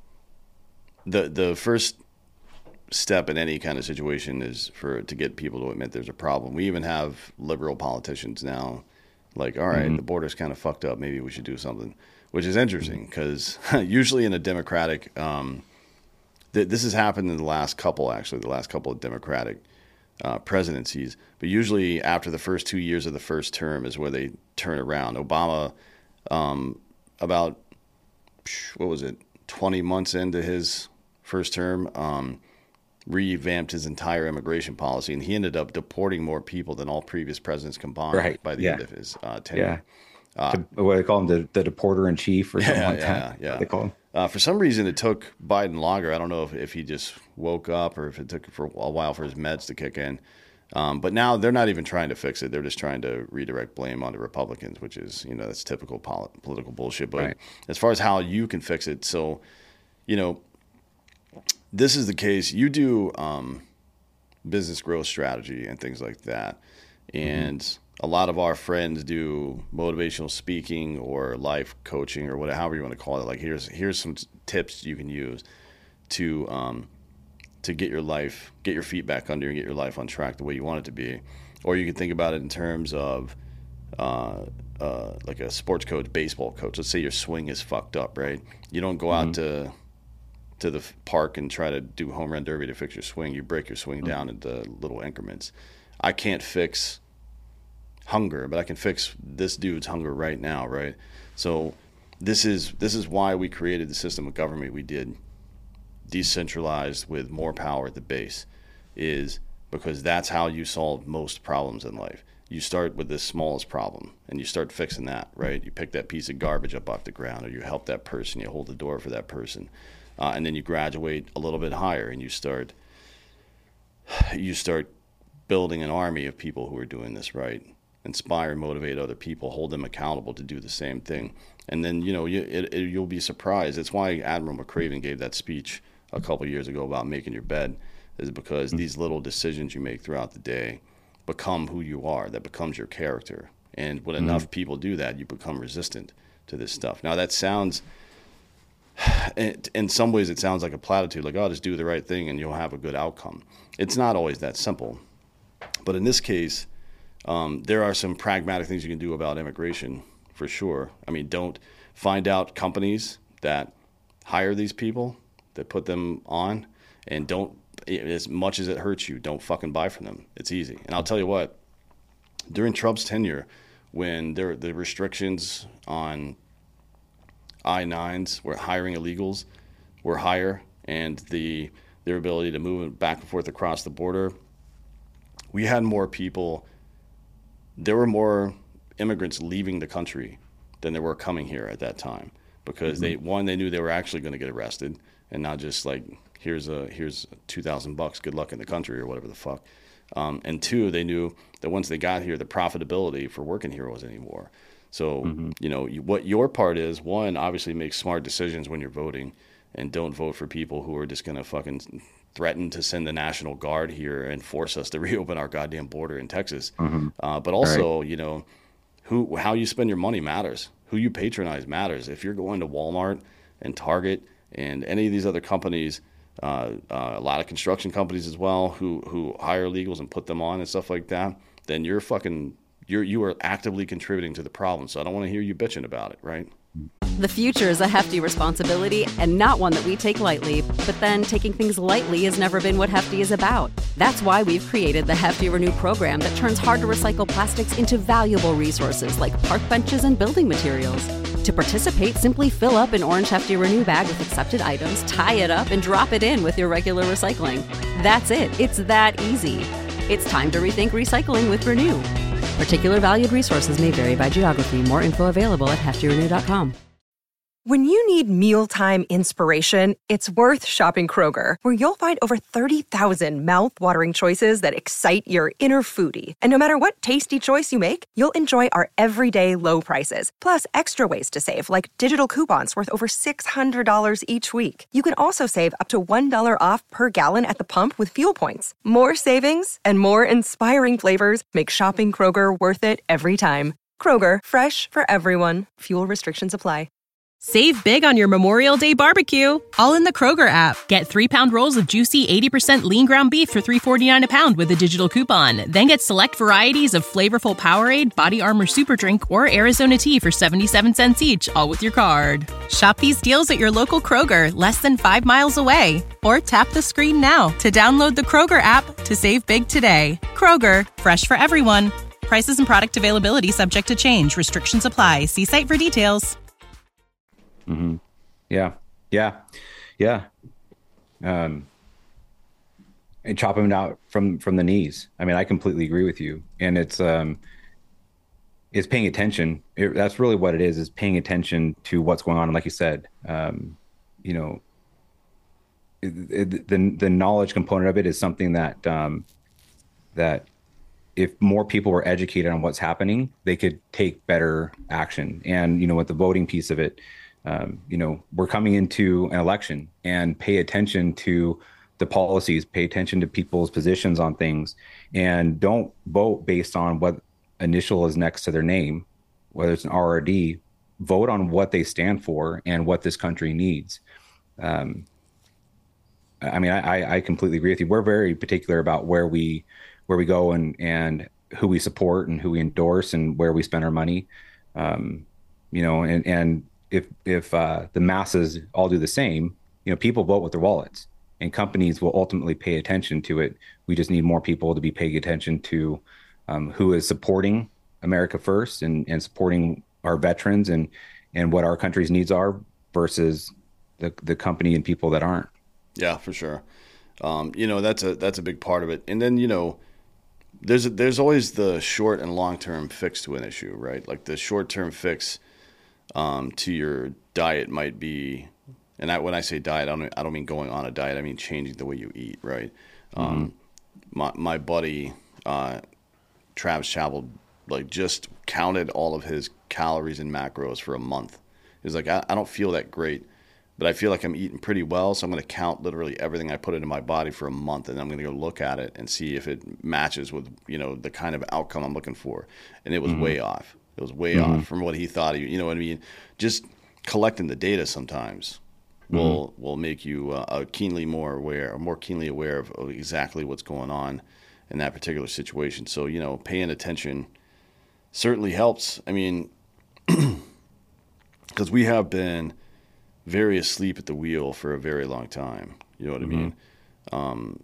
the the first step in any kind of situation is for to get people to admit there's a problem. We even have liberal politicians now, like, all right, mm-hmm. the border's kind of fucked up. Maybe we should do something, which is interesting because usually in a Democratic, um, th- this has happened in the last couple, actually, the last couple of Democratic uh, presidencies. But usually after the first two years of the first term is where they turn around. Obama, um, about, what was it, twenty months into his first term, um, revamped his entire immigration policy, and he ended up deporting more people than all previous presidents combined
right.
by the
yeah.
end of his uh, tenure.
Yeah. Uh, what do they call him? The, the deporter in chief or something
yeah,
like
yeah,
that?
Yeah,
they call him.
Uh, for some reason, it took Biden longer. I don't know if, if he just woke up or if it took for a while for his meds to kick in. Um, but now they're not even trying to fix it. They're just trying to redirect blame onto Republicans, which is, you know, that's typical pol- political bullshit. But right. as far as how you can fix it, so, you know, this is the case. You do um, business growth strategy and things like that. And mm-hmm. a lot of our friends do motivational speaking or life coaching or whatever, however you want to call it. Like here's here's some tips you can use to um, to get your life, get your feet back under and get your life on track the way you want it to be. Or you can think about it in terms of uh, uh, like a sports coach, baseball coach. Let's say your swing is fucked up, right? You don't go mm-hmm. out to to the park and try to do home run derby to fix your swing. You break your swing mm-hmm. down into little increments. I can't fix hunger, but I can fix this dude's hunger right now, right? So this is this is why we created the system of government we did, decentralized with more power at the base, is because that's how you solve most problems in life. You start with the smallest problem and you start fixing that, right? You pick that piece of garbage up off the ground, or you help that person, you hold the door for that person, uh, and then you graduate a little bit higher and you start you start building an army of people who are doing this right. Inspire and motivate other people, hold them accountable to do the same thing. And then, you know, you, it, it, you'll be surprised. It's why Admiral McRaven gave that speech a couple of years ago about making your bed, is because mm-hmm. these little decisions you make throughout the day become who you are. That becomes your character. And when mm-hmm. enough people do that, you become resistant to this stuff. Now, that sounds, in some ways, it sounds like a platitude, like, oh, just do the right thing and you'll have a good outcome. It's not always that simple. But in this case, Um, there are some pragmatic things you can do about immigration, for sure. I mean, don't find out companies that hire these people, that put them on, and don't, as much as it hurts you, don't fucking buy from them. It's easy. And I'll tell you what, during Trump's tenure, when there the restrictions on I nines were hiring illegals were higher, and the their ability to move back and forth across the border, we had more people. There were more immigrants leaving the country than there were coming here at that time, because mm-hmm. they one they knew they were actually going to get arrested, and not just like here's a here's two thousand bucks, good luck in the country or whatever the fuck. Um, and two, they knew that once they got here, the profitability for working here wasn't anymore. So mm-hmm. you know you, what your part is. One, obviously make smart decisions when you're voting, and don't vote for people who are just going to fucking threaten to send the National Guard here and force us to reopen our goddamn border in Texas. Mm-hmm. Uh, but also, right. you know, who how you spend your money matters. Who you patronize matters. If you're going to Walmart and Target and any of these other companies, uh, uh, a lot of construction companies as well, who who hire illegals and put them on and stuff like that, then you're fucking you're you are actively contributing to the problem. So I don't want to hear you bitching about it, right?
The future is a hefty responsibility and not one that we take lightly. But then taking things lightly has never been what Hefty is about. That's why we've created the Hefty Renew program that turns hard-to-recycle plastics into valuable resources like park benches and building materials. To participate, simply fill up an orange Hefty Renew bag with accepted items, tie it up, and drop it in with your regular recycling. That's it. It's that easy. It's time to rethink recycling with Renew. Particular valued resources may vary by geography. More info available at hefty renew dot com.
When you need mealtime inspiration, it's worth shopping Kroger, where you'll find over thirty thousand mouth-watering choices that excite your inner foodie. And no matter what tasty choice you make, you'll enjoy our everyday low prices, plus extra ways to save, like digital coupons worth over six hundred dollars each week. You can also save up to one dollar off per gallon at the pump with fuel points. More savings and more inspiring flavors make shopping Kroger worth it every time. Kroger, fresh for everyone. Fuel restrictions apply.
Save big on your Memorial Day barbecue, all in the Kroger app. Get three-pound rolls of juicy eighty percent lean ground beef for three forty-nine a pound with a digital coupon. Then get select varieties of flavorful Powerade, Body Armor Super Drink, or Arizona tea for seventy-seven cents each, all with your card. Shop these deals at your local Kroger, less than five miles away. Or tap the screen now to download the Kroger app to save big today. Kroger, fresh for everyone. Prices and product availability subject to change. Restrictions apply. See site for details.
Mm-hmm. Yeah. Yeah. Yeah. Um, and chop them out from, from the knees. I mean, I completely agree with you. And it's, um, it's paying attention. It, that's really what it is, is paying attention to what's going on. And like you said, um, you know, it, it, the, the knowledge component of it is something that, um, that if more people were educated on what's happening, they could take better action. And, you know, with the voting piece of it, Um, you know, we're coming into an election, and pay attention to the policies, pay attention to people's positions on things, and don't vote based on what initial is next to their name, whether it's an R or D. Vote on what they stand for and what this country needs. Um, I mean, I, I completely agree with you. We're very particular about where we where we go and and who we support and who we endorse and where we spend our money. Um, you know, and and if if uh, the masses all do the same, you know, people vote with their wallets, and companies will ultimately pay attention to it. We just need more people to be paying attention to um, who is supporting America first and and supporting our veterans and and what our country's needs are versus the the company and people that aren't.
Yeah, for sure. Um, you know, that's a that's a big part of it. And then, you know, there's a, there's always the short and long term fix to an issue, right? Like the short term fix um, to your diet might be, and I, when I say diet, I don't I don't mean going on a diet. I mean changing the way you eat, right? Mm-hmm. Um, my my buddy uh, Travis Chappell, like, just counted all of his calories and macros for a month. He was like, I, I don't feel that great, but I feel like I'm eating pretty well, so I'm going to count literally everything I put into my body for a month, and I'm going to go look at it and see if it matches with, you know, the kind of outcome I'm looking for. And it was mm-hmm. way off. It was way mm-hmm. off from what he thought. He, you know what I mean? Just collecting the data sometimes mm-hmm. will will make you uh, keenly more aware, or more keenly aware of, of exactly what's going on in that particular situation. So, you know, paying attention certainly helps. I mean, because we have been very asleep at the wheel for a very long time. You know what mm-hmm. I mean? Um,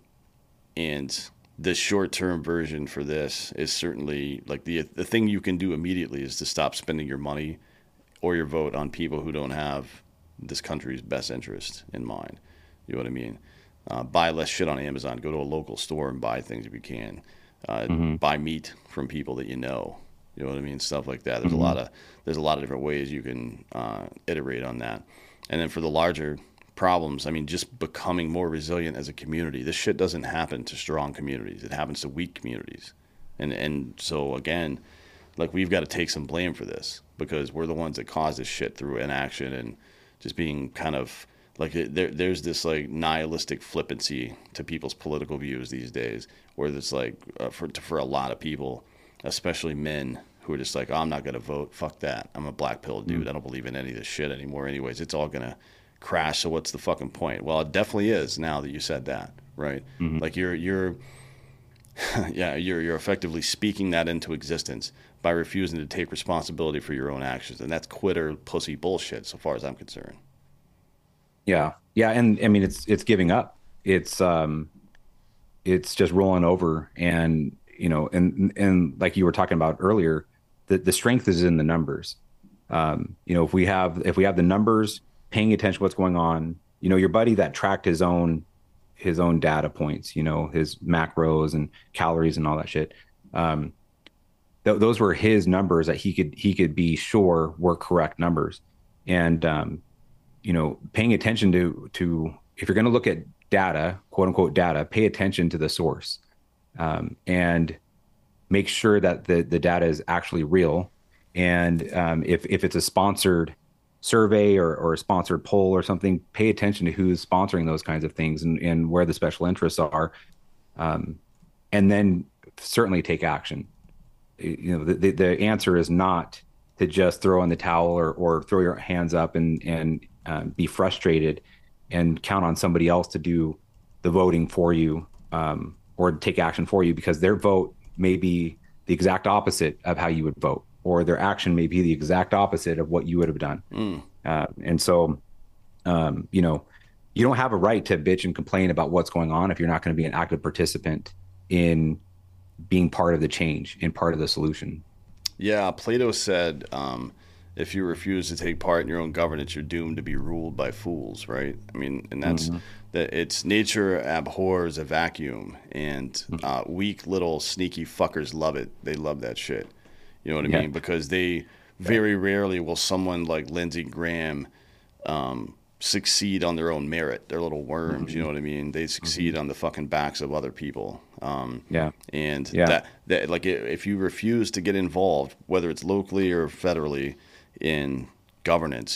and the short-term version for this is certainly, like, the the thing you can do immediately is to stop spending your money or your vote on people who don't have this country's best interest in mind. You know what I mean? Uh, buy less shit on Amazon. Go to a local store and buy things if you can. Uh, mm-hmm. Buy meat from people that you know. You know what I mean? Stuff like that. There's mm-hmm. a lot of there's a lot of different ways you can uh, iterate on that. And then for the larger problems, I mean, just becoming more resilient as a community. This shit doesn't happen to strong communities. It happens to weak communities. And and so, again, like, we've got to take some blame for this, because we're the ones that caused this shit through inaction and just being kind of, like, there, there's this, like, nihilistic flippancy to people's political views these days, where there's, like, uh, for, for a lot of people, especially men, who are just like, oh, I'm not going to vote. Fuck that. I'm a black pill dude. Mm. I don't believe in any of this shit anymore anyways. It's all going to crash, so what's the fucking point? Well, it definitely is, now that you said that, right? Mm-hmm. Like, you're, you're yeah, you're you're effectively speaking that into existence by refusing to take responsibility for your own actions. And that's quitter pussy bullshit, so far as I'm concerned.
Yeah. Yeah, and I mean, it's it's giving up. It's um it's just rolling over, and you know, and and like you were talking about earlier, the, the strength is in the numbers. Um, you know, if we have if we have the numbers, paying attention to what's going on, you know, your buddy that tracked his own his own data points, you know, his macros and calories and all that shit. Um, th- those were his numbers that he could he could be sure were correct numbers. And um, you know, paying attention to to if you're going to look at data, quote unquote data, pay attention to the source. Um, and make sure that the, the data is actually real. And um, if, if it's a sponsored survey or, or a sponsored poll or something, pay attention to who's sponsoring those kinds of things and, and where the special interests are. Um, and then certainly take action. You know, the, the, the answer is not to just throw in the towel or, or throw your hands up and, and um, be frustrated and count on somebody else to do the voting for you. Um, or take action for you, because their vote may be the exact opposite of how you would vote, or their action may be the exact opposite of what you would have done. Mm. Uh, and so, um, you know, you don't have a right to bitch and complain about what's going on if you're not going to be an active participant in being part of the change and part of the solution.
Yeah, Plato said, um, if you refuse to take part in your own governance, you're doomed to be ruled by fools, right? I mean, and that's mm-hmm. that it's nature abhors a vacuum, and uh, weak little sneaky fuckers love it. They love that shit. You know what I yeah. mean? Because they very rarely will someone like Lindsey Graham um, succeed on their own merit. They're little worms. Mm-hmm. You know what I mean? They succeed mm-hmm. on the fucking backs of other people. Um,
yeah.
And
yeah.
that that like if you refuse to get involved, whether it's locally or federally, in governance,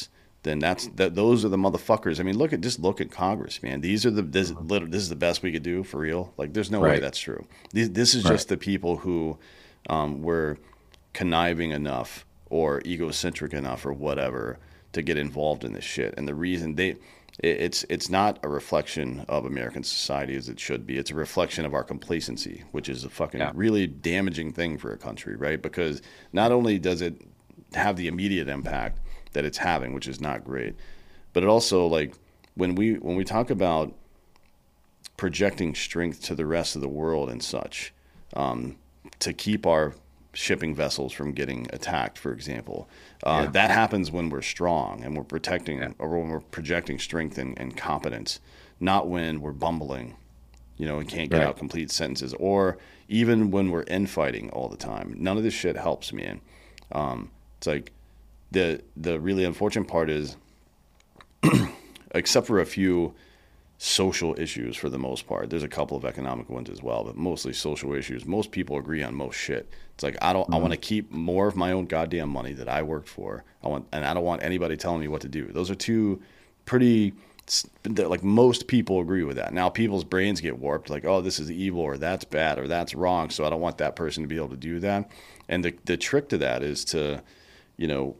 then that's that. Those are the motherfuckers. I mean, look at just look at Congress, man. These are the this, this is the best we could do for real. Like, there's no
Right.
way that's true. This, this is
Right.
just the people who um, were conniving enough or egocentric enough or whatever to get involved in this shit. And the reason they, it, it's it's not a reflection of American society as it should be. It's a reflection of our complacency, which is a fucking
Yeah.
really damaging thing for a country, right? Because not only does it have the immediate impact that it's having, which is not great, but it also, like, when we when we talk about projecting strength to the rest of the world and such, um, to keep our shipping vessels from getting attacked, for example, uh,
Yeah.
that happens when we're strong and we're protecting,
Yeah.
or when we're projecting strength and, and competence, not when we're bumbling, you know, and can't get
Right.
out complete sentences, or even when we're infighting all the time. None of this shit helps, man. Um, it's like the the really unfortunate part is, except for a few social issues for the most part, there's a couple of economic ones as well, but mostly social issues. Most people agree on most shit. It's like, I don't, mm-hmm. I want to keep more of my own goddamn money that I worked for. I want, and I don't want anybody telling me what to do. Those are two pretty, like, most people agree with that. Now people's brains get warped, like, oh, this is evil, or that's bad, or that's wrong, so I don't want that person to be able to do that. And the the trick to that is to, you know,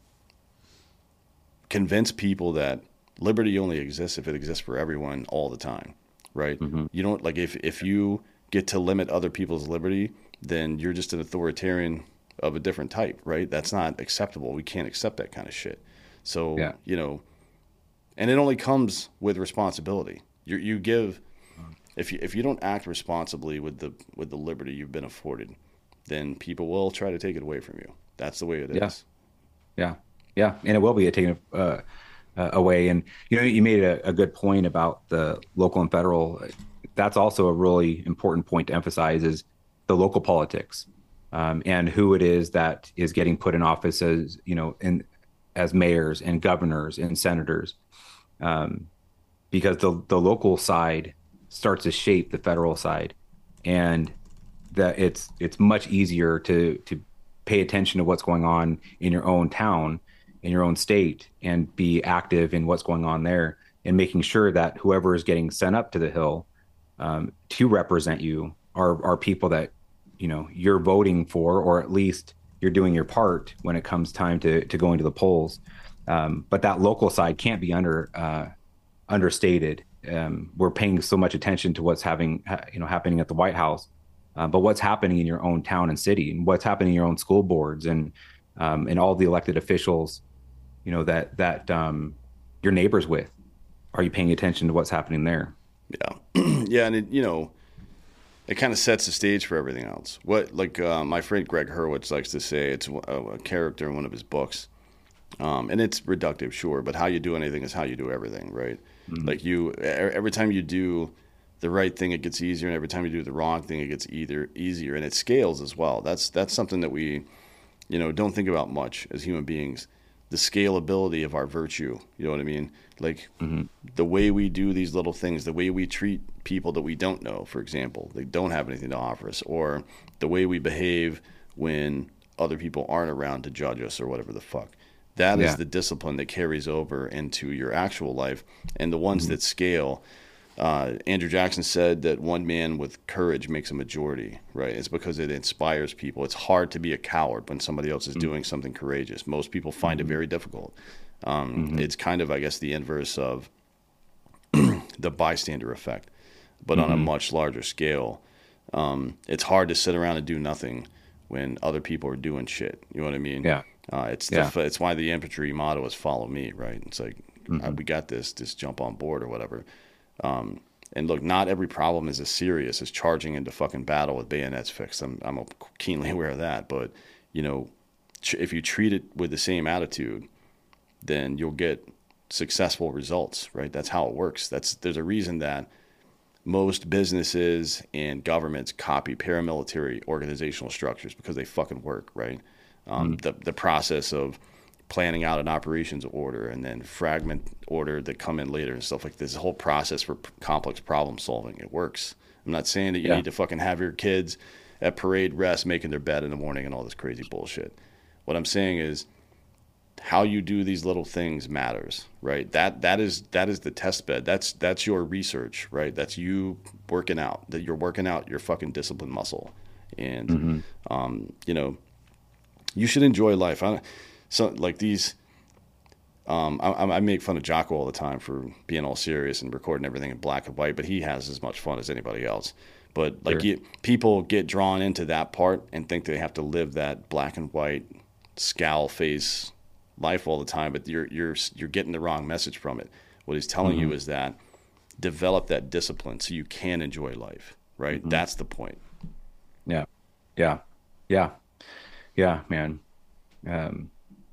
convince people that liberty only exists if it exists for everyone all the time, right? Mm-hmm. You don't, like, if if you get to limit other people's liberty, then you're just an authoritarian of a different type, right? That's not acceptable. We can't accept that kind of shit. So,
Yeah.
you know, and it only comes with responsibility. You you give, if you if you don't act responsibly with the with the liberty you've been afforded, then people will try to take it away from you. That's the way it is.
Yeah. Yeah. Yeah. And it will be taken uh, uh, away. And, you know, you made a, a good point about the local and federal. That's also a really important point to emphasize, is the local politics, um, and who it is that is getting put in office as, you know, in, as mayors and governors and senators, um, because the, the local side starts to shape the federal side, and that it's, it's much easier to, to pay attention to what's going on in your own town, in your own state, and be active in what's going on there, and making sure that whoever is getting sent up to the Hill um, to represent you are, are people that, you know, you're voting for, or at least you're doing your part when it comes time to, to go into the polls. Um, but that local side can't be under uh, understated. Um, we're paying so much attention to what's having, you know, happening at the White House, uh, but what's happening in your own town and city, and what's happening in your own school boards, and um, and all the elected officials, you know, that that um, your neighbors with. Are you paying attention to what's happening there?
Yeah, yeah, and it, you know, it kind of sets the stage for everything else. What, like uh, my friend Greg Hurwitz likes to say, it's a, a character in one of his books, um, and it's reductive, sure, but how you do anything is how you do everything, right? Mm-hmm. Like you, every time you do the right thing, it gets easier, and every time you do the wrong thing, it gets either easier, and it scales as well. That's that's something that we, you know, don't think about much as human beings. The scalability of our virtue, you know what I mean? Like mm-hmm. the way we do these little things, the way we treat people that we don't know, for example, they don't have anything to offer us, or the way we behave when other people aren't around to judge us or whatever the fuck. That yeah. is the discipline that carries over into your actual life. And the ones mm-hmm. that scale, uh, Andrew Jackson said that one man with courage makes a majority, right? It's because it inspires people. It's hard to be a coward when somebody else is mm-hmm. doing something courageous. Most people find mm-hmm. it very difficult. Um, mm-hmm. It's kind of, I guess, the inverse of the bystander effect, but mm-hmm. on a much larger scale. Um, it's hard to sit around and do nothing when other people are doing shit. You know what I mean?
Yeah.
Uh, it's
yeah.
the, it's why the infantry motto is "Follow me." Right? It's like
mm-hmm.
uh, we got this. Just jump on board or whatever. Um, and look, not every problem is as serious as charging into fucking battle with bayonets fixed. I'm I'm keenly aware of that. But you know, tr- if you treat it with the same attitude, then you'll get successful results. Right? That's how it works. That's there's a reason that most businesses and governments copy paramilitary organizational structures, because they fucking work. Right? Um, mm. The the process of planning out an operations order and then fragment order that come in later and stuff like this, the whole process for p- complex problem solving, it works. I'm not saying that you yeah. need to fucking have your kids at parade rest making their bed in the morning and all this crazy bullshit. What I'm saying is how you do these little things matters, right? That that is that is the test bed. That's that's your research, right? That's you working out. That you're working out your fucking discipline muscle, and mm-hmm. um, you know, you should enjoy life. I, so like these, um, I, I make fun of Jocko all the time for being all serious and recording everything in black and white, but he has as much fun as anybody else. But like
sure.
you, people get drawn into that part and think they have to live that black and white scowl face life all the time, but you're you're you're getting the wrong message from it. What he's telling mm-hmm. you is that develop that discipline so you can enjoy life, right? Mm-hmm. That's the point.
Yeah, yeah, yeah, yeah, man. Um,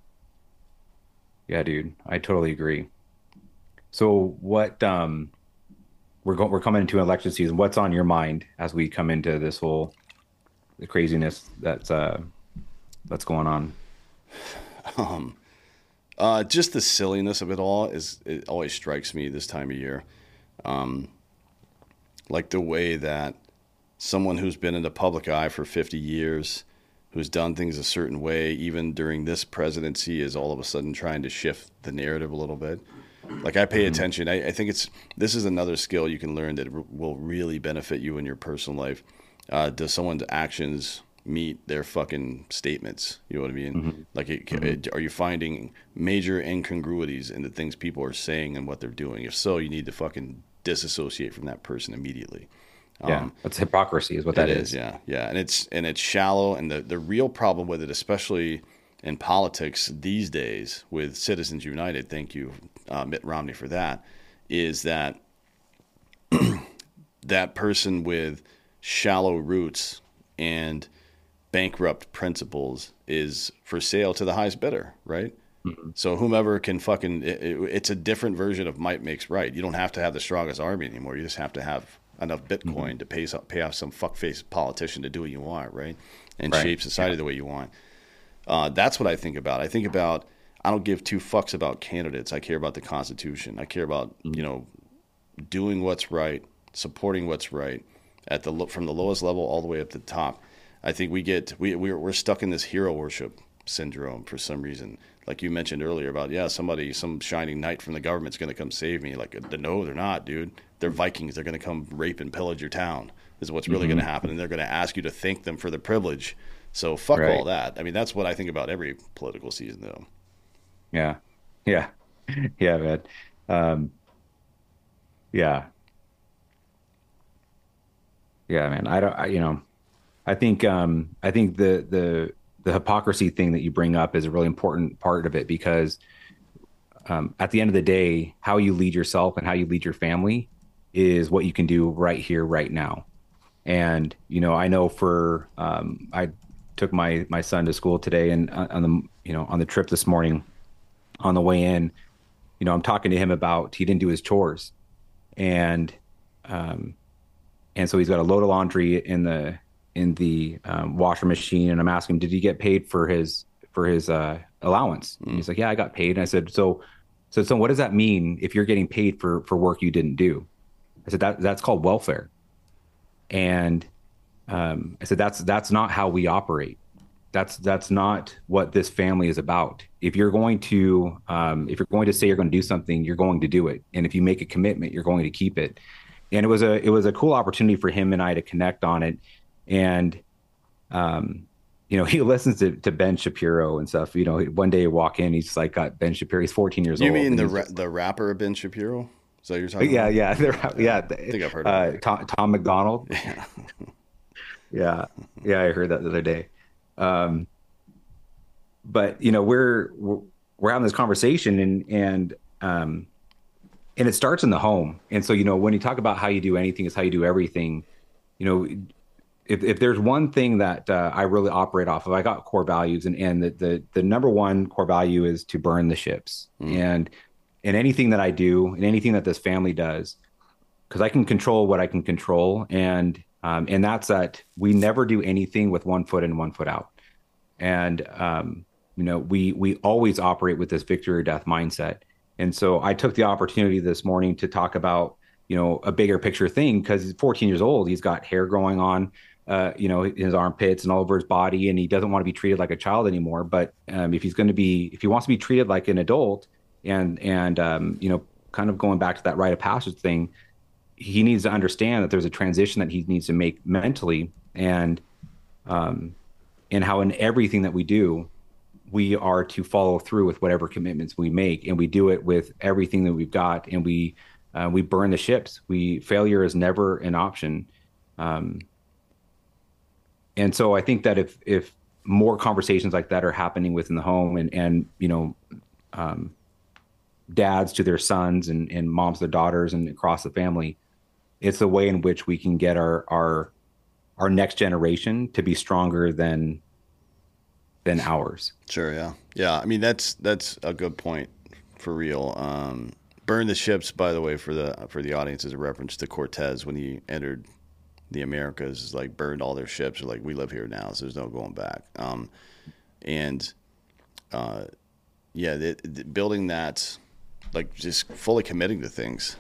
yeah, dude, I totally agree. So, what? Um, we're going. We're coming into election season. What's on your mind as we come into this whole the craziness that's uh, that's going on?
Um. Uh, just the silliness of it all is it always strikes me this time of year. Um, like the way that someone who's been in the public eye for fifty years, who's done things a certain way, even during this presidency, is all of a sudden trying to shift the narrative a little bit. Like I pay mm-hmm. attention. I, I think it's this is another skill you can learn that r- will really benefit you in your personal life. Uh, does someone's actions meet their fucking statements? You know what I mean? Mm-hmm. Like, it, mm-hmm. it, are you finding major incongruities in the things people are saying and what they're doing? If so, you need to fucking disassociate from that person immediately.
Yeah,
um,
that's hypocrisy is what that is.
is. Yeah, yeah, and it's and it's shallow. And the the real problem with it, especially in politics these days, with Citizens United, thank you, uh, Mitt Romney, for that, is that that person with shallow roots and bankrupt principles is for sale to the highest bidder, right? Mm-hmm. So whomever can fucking, it, it, it's a different version of might makes right. You don't have to have the strongest army anymore. You just have to have enough Bitcoin mm-hmm. to pay pay off some fuckface politician to do what you want, right? And right. shape society yeah. the way you want. Uh, that's what I think about. I think about, I don't give two fucks about candidates. I care about the Constitution. I care about, mm-hmm. you know, doing what's right, supporting what's right at the from the lowest level all the way up to the top. I think we get we we're, we're stuck in this hero worship syndrome for some reason. Like you mentioned earlier about yeah, somebody, some shining knight from the government's going to come save me. Like no, they're not, dude. They're Vikings. They're going to come rape and pillage your town. Is what's really mm-hmm. going to happen, and they're going to ask you to thank them for the privilege. So fuck right. all that. I mean, that's what I think about every political season, though.
Yeah, yeah, yeah, man. Um, yeah, yeah, man. I don't. I, you know. I think um, I think the the the hypocrisy thing that you bring up is a really important part of it, because um, at the end of the day, how you lead yourself and how you lead your family is what you can do right here, right now. And you know, I know for um, I took my my son to school today, and on the you know on the trip this morning, on the way in, you know, I'm talking to him about he didn't do his chores, and um, and so he's got a load of laundry in the in the um, washer machine, and I'm asking him, did he get paid for his for his uh, allowance? Mm. And he's like, yeah, I got paid. And I said, so so so what does that mean if you're getting paid for for work you didn't do? I said that that's called welfare. And um, I said that's that's not how we operate. That's that's not what this family is about. If you're going to um, if you're going to say you're going to do something, you're going to do it. And if you make a commitment, you're going to keep it. And it was a it was a cool opportunity for him and I to connect on it. And, um, you know, he listens to, to Ben Shapiro and stuff. You know, one day you walk in, he's like got Ben Shapiro. He's fourteen years
you
old.
You mean the ra- the rapper Ben Shapiro? Is that what you're talking
yeah,
about?
Yeah, yeah. Yeah.
I think I've heard
uh,
of it.
Tom, Tom McDonald.
Yeah.
yeah. Yeah, I heard that the other day. Um, but, you know, we're, we're, we're having this conversation and, and, um, and it starts in the home. And so, you know, when you talk about how you do anything is how you do everything, you know, If, if there's one thing that uh, I really operate off of, I got core values, and, and the, the the number one core value is to burn the ships. Mm. And in anything that I do, and anything that this family does, because I can control what I can control, and um, and that's that we never do anything with one foot in, one foot out. And um, you know, we we always operate with this victory or death mindset. And so I took the opportunity this morning to talk about, you know, a bigger picture thing, because he's fourteen years old, he's got hair growing on. uh, you know, his armpits and all over his body, and he doesn't want to be treated like a child anymore. But um, if he's going to be, if he wants to be treated like an adult, and and um, you know, kind of going back to that rite of passage thing, he needs to understand that there's a transition that he needs to make mentally, and um, and how in everything that we do, we are to follow through with whatever commitments we make, and we do it with everything that we've got, and we uh, we burn the ships. We failure is never an option. Um, And so I think that if if more conversations like that are happening within the home, and, and you know, um, dads to their sons and, and moms to their daughters and across the family, it's the way in which we can get our our our next generation to be stronger than than ours.
Sure, yeah. Yeah, I mean, that's that's a good point for real. Um, burn the ships, by the way, for the for the audience, is a reference to Cortez when he entered the Americas, is like burned all their ships. Like, we live here now, so there's no going back. Um, and uh, yeah, the, the building that, like, just fully committing to things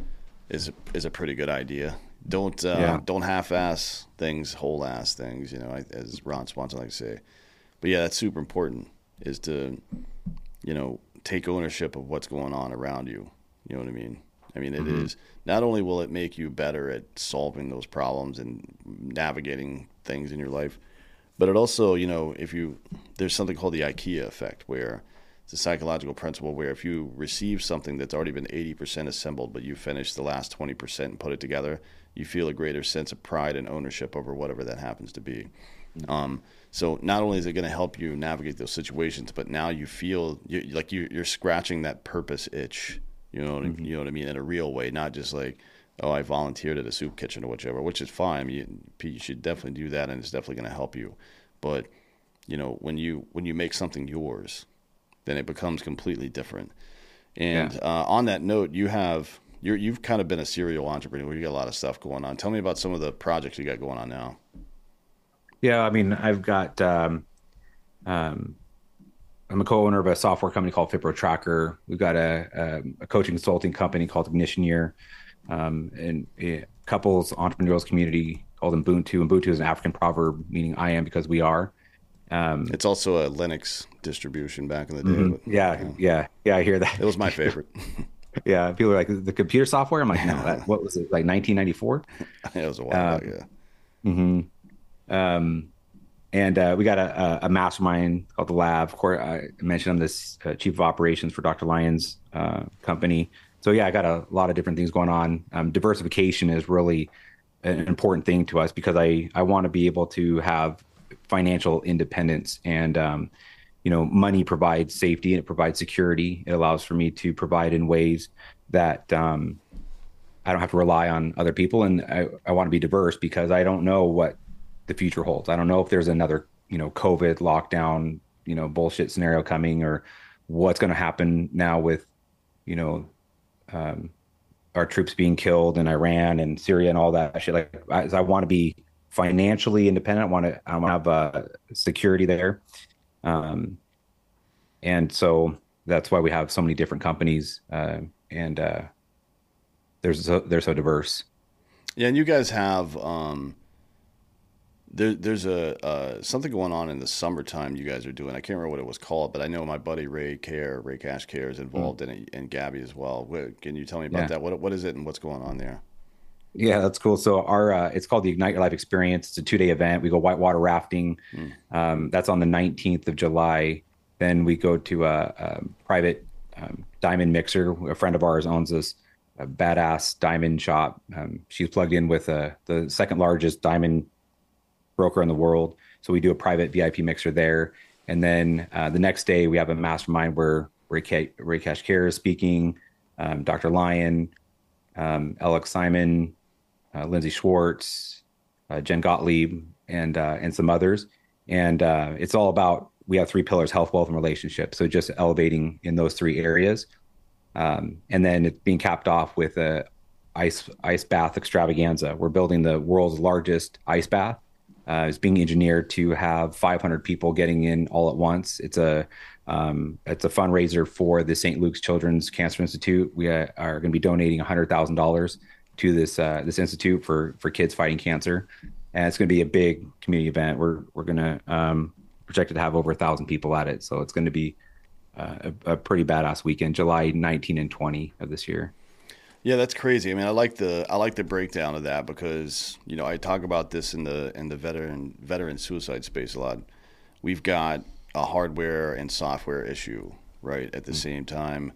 is is a pretty good idea. Don't uh,
Yeah.
don't half-ass things, whole-ass things. You know, as Ron Swanson likes to say. But yeah, that's super important. Is to, you know, take ownership of what's going on around you. You know what I mean? I mean, it
Mm-hmm.
is, not only will it make you better at solving those problems and navigating things in your life, but it also, you know, if you, there's something called the IKEA effect, where it's a psychological principle where if you receive something that's already been eighty percent assembled, but you finish the last twenty percent and put it together, you feel a greater sense of pride and ownership over whatever that happens to be. Mm-hmm. Um, so not only is it going to help you navigate those situations, but now you feel you, like you, you're scratching that purpose itch. You know, what
Mm-hmm.
I, you know what I mean, in a real way, not just like, oh, I volunteered at a soup kitchen or whichever, which is fine. I mean, you, you should definitely do that, and it's definitely going to help you. But you know, when you when you make something yours, then it becomes completely different. And
Yeah.
uh, on that note, you have you're you've kind of been a serial entrepreneur. You got a lot of stuff going on. Tell me about some of the projects you got going on now.
Yeah, I mean, I've got, um, um, I'm a co-owner of a software company called Fitbro Tracker. We've got a, a, a coaching consulting company called Ignition Year, um, and a couples entrepreneurial community called Ubuntu. Ubuntu is an African proverb meaning I am because we are. Um,
It's also a Linux distribution back in the day.
mhm.
But,
yeah,
you know,
yeah, yeah, I hear that.
it was my favorite.
Yeah, people are like, the computer software? I'm like, no, that, what was it, like nineteen ninety-four?
It was a while
Um,
back, yeah.
Mm-hmm. Um, and uh, we got a, a mastermind called The Lab. Of course, I mentioned I'm this uh, chief of operations for Doctor Lyons uh, company. So yeah, I got a lot of different things going on. Um, diversification is really an important thing to us because I, I want to be able to have financial independence, and um, you know, money provides safety and it provides security. It allows for me to provide in ways that um, I don't have to rely on other people. And I, I want to be diverse because I don't know what the future holds. I don't know if there's another, you know, COVID lockdown, you know, bullshit scenario coming, or what's going to happen now with, you know, um, our troops being killed in Iran and Syria and all that shit. Like, I, I want to be financially independent. I want to, I want to have uh, security there. Um, and so that's why we have so many different companies, uh, and uh, there's so, they're so diverse.
Yeah, and you guys have um, there, there's a uh, something going on in the summertime. You guys are doing. I can't remember what it was called, but I know my buddy Ray Care, Ray Cash Care, is involved mm. in it, and Gabby as well. What, can you tell me about yeah. that? What what is it, and what's going on there?
Yeah, that's cool. So our uh, it's called the Ignite Your Life Experience. It's a two day event. We go whitewater rafting. Mm. Um, that's on the nineteenth of July. Then we go to a, a private um, diamond mixer. A friend of ours owns this a badass diamond shop. Um, she's plugged in with uh, the second largest diamond broker in the world. So we do a private V I P mixer there. And then uh, the next day we have a mastermind where Ray, K- Ray Cash Care is speaking, um, Doctor Lyon, um, Alex Simon, uh, Lindsay Schwartz, uh, Jen Gottlieb, and uh, and some others. And uh, it's all about, we have three pillars: health, wealth, and relationships. So just elevating in those three areas. Um, and then it's being capped off with a ice ice bath extravaganza. We're building the world's largest ice bath. Uh, it's being engineered to have five hundred people getting in all at once. It's a um, it's a fundraiser for the Saint Luke's Children's Cancer Institute. We uh, are going to be donating one hundred thousand dollars to this uh, this institute for for kids fighting cancer. and it's going to be a big community event. We're we're going to um, projected to have over a thousand people at it, so it's going to be uh, a, a pretty badass weekend, July nineteenth and twentieth of this year.
Yeah, that's crazy. I mean, I like the I like the breakdown of that because you know I talk about this in the in the veteran veteran suicide space a lot. We've got a hardware and software issue right at the mm-hmm. same time,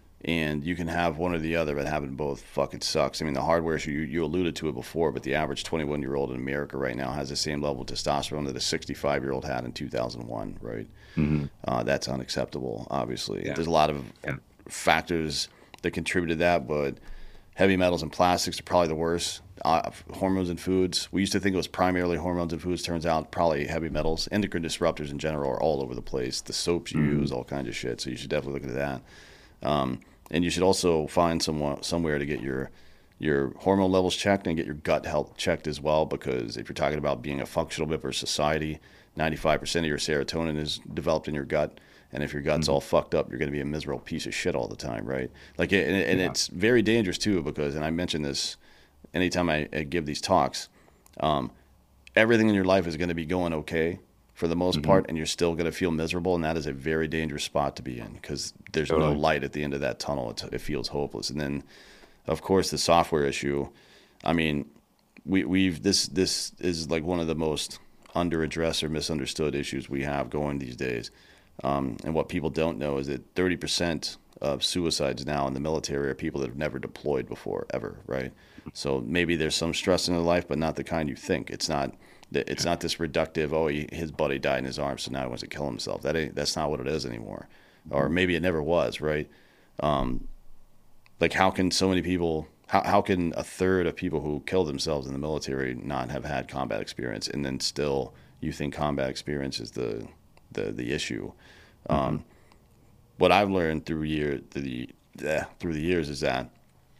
and you can have one or the other, but having both fucking sucks. I mean, the hardware issue you, you alluded to it before, but the average twenty-one year old in America right now has the same level of testosterone that a sixty-five year old had in two thousand one. Right? Mm-hmm. Uh, that's unacceptable. Obviously, yeah. There's a lot of yeah. factors that contribute to that, but heavy metals and plastics are probably the worst. Uh, hormones and foods. We used to think it was primarily hormones and foods. Turns out probably heavy metals. Endocrine disruptors in general are all over the place. The soaps you mm-hmm. use, all kinds of shit. So you should definitely look into that. Um, and you should also find someone somewhere to get your your hormone levels checked and get your gut health checked as well. Because if you're talking about being a functional member of society, ninety-five percent of your serotonin is developed in your gut. And if your gut's mm-hmm. all fucked up, you're going to be a miserable piece of shit all the time, right? Like, and, and yeah. it's very dangerous too because, and I mention this anytime I, I give these talks, um, everything in your life is going to be going okay for the most mm-hmm. part, and you're still going to feel miserable, and that is a very dangerous spot to be in because there's totally. no light at the end of that tunnel. It, it feels hopeless. And then, of course, the software issue. I mean, we, we've this this is like one of the most under-addressed or misunderstood issues we have going these days. Um, and what people don't know is that thirty percent of suicides now in the military are people that have never deployed before, ever, right? So maybe there's some stress in their life, but not the kind you think. It's not it's not this reductive, oh, he, his buddy died in his arms, so now he wants to kill himself. That ain't, that's not what it is anymore. Or maybe it never was, right? Um, like how can so many people, how, how can a third of people who kill themselves in the military not have had combat experience, and then still you think combat experience is the the, the issue? Mm-hmm. Um, what I've learned through year the yeah, through the years is that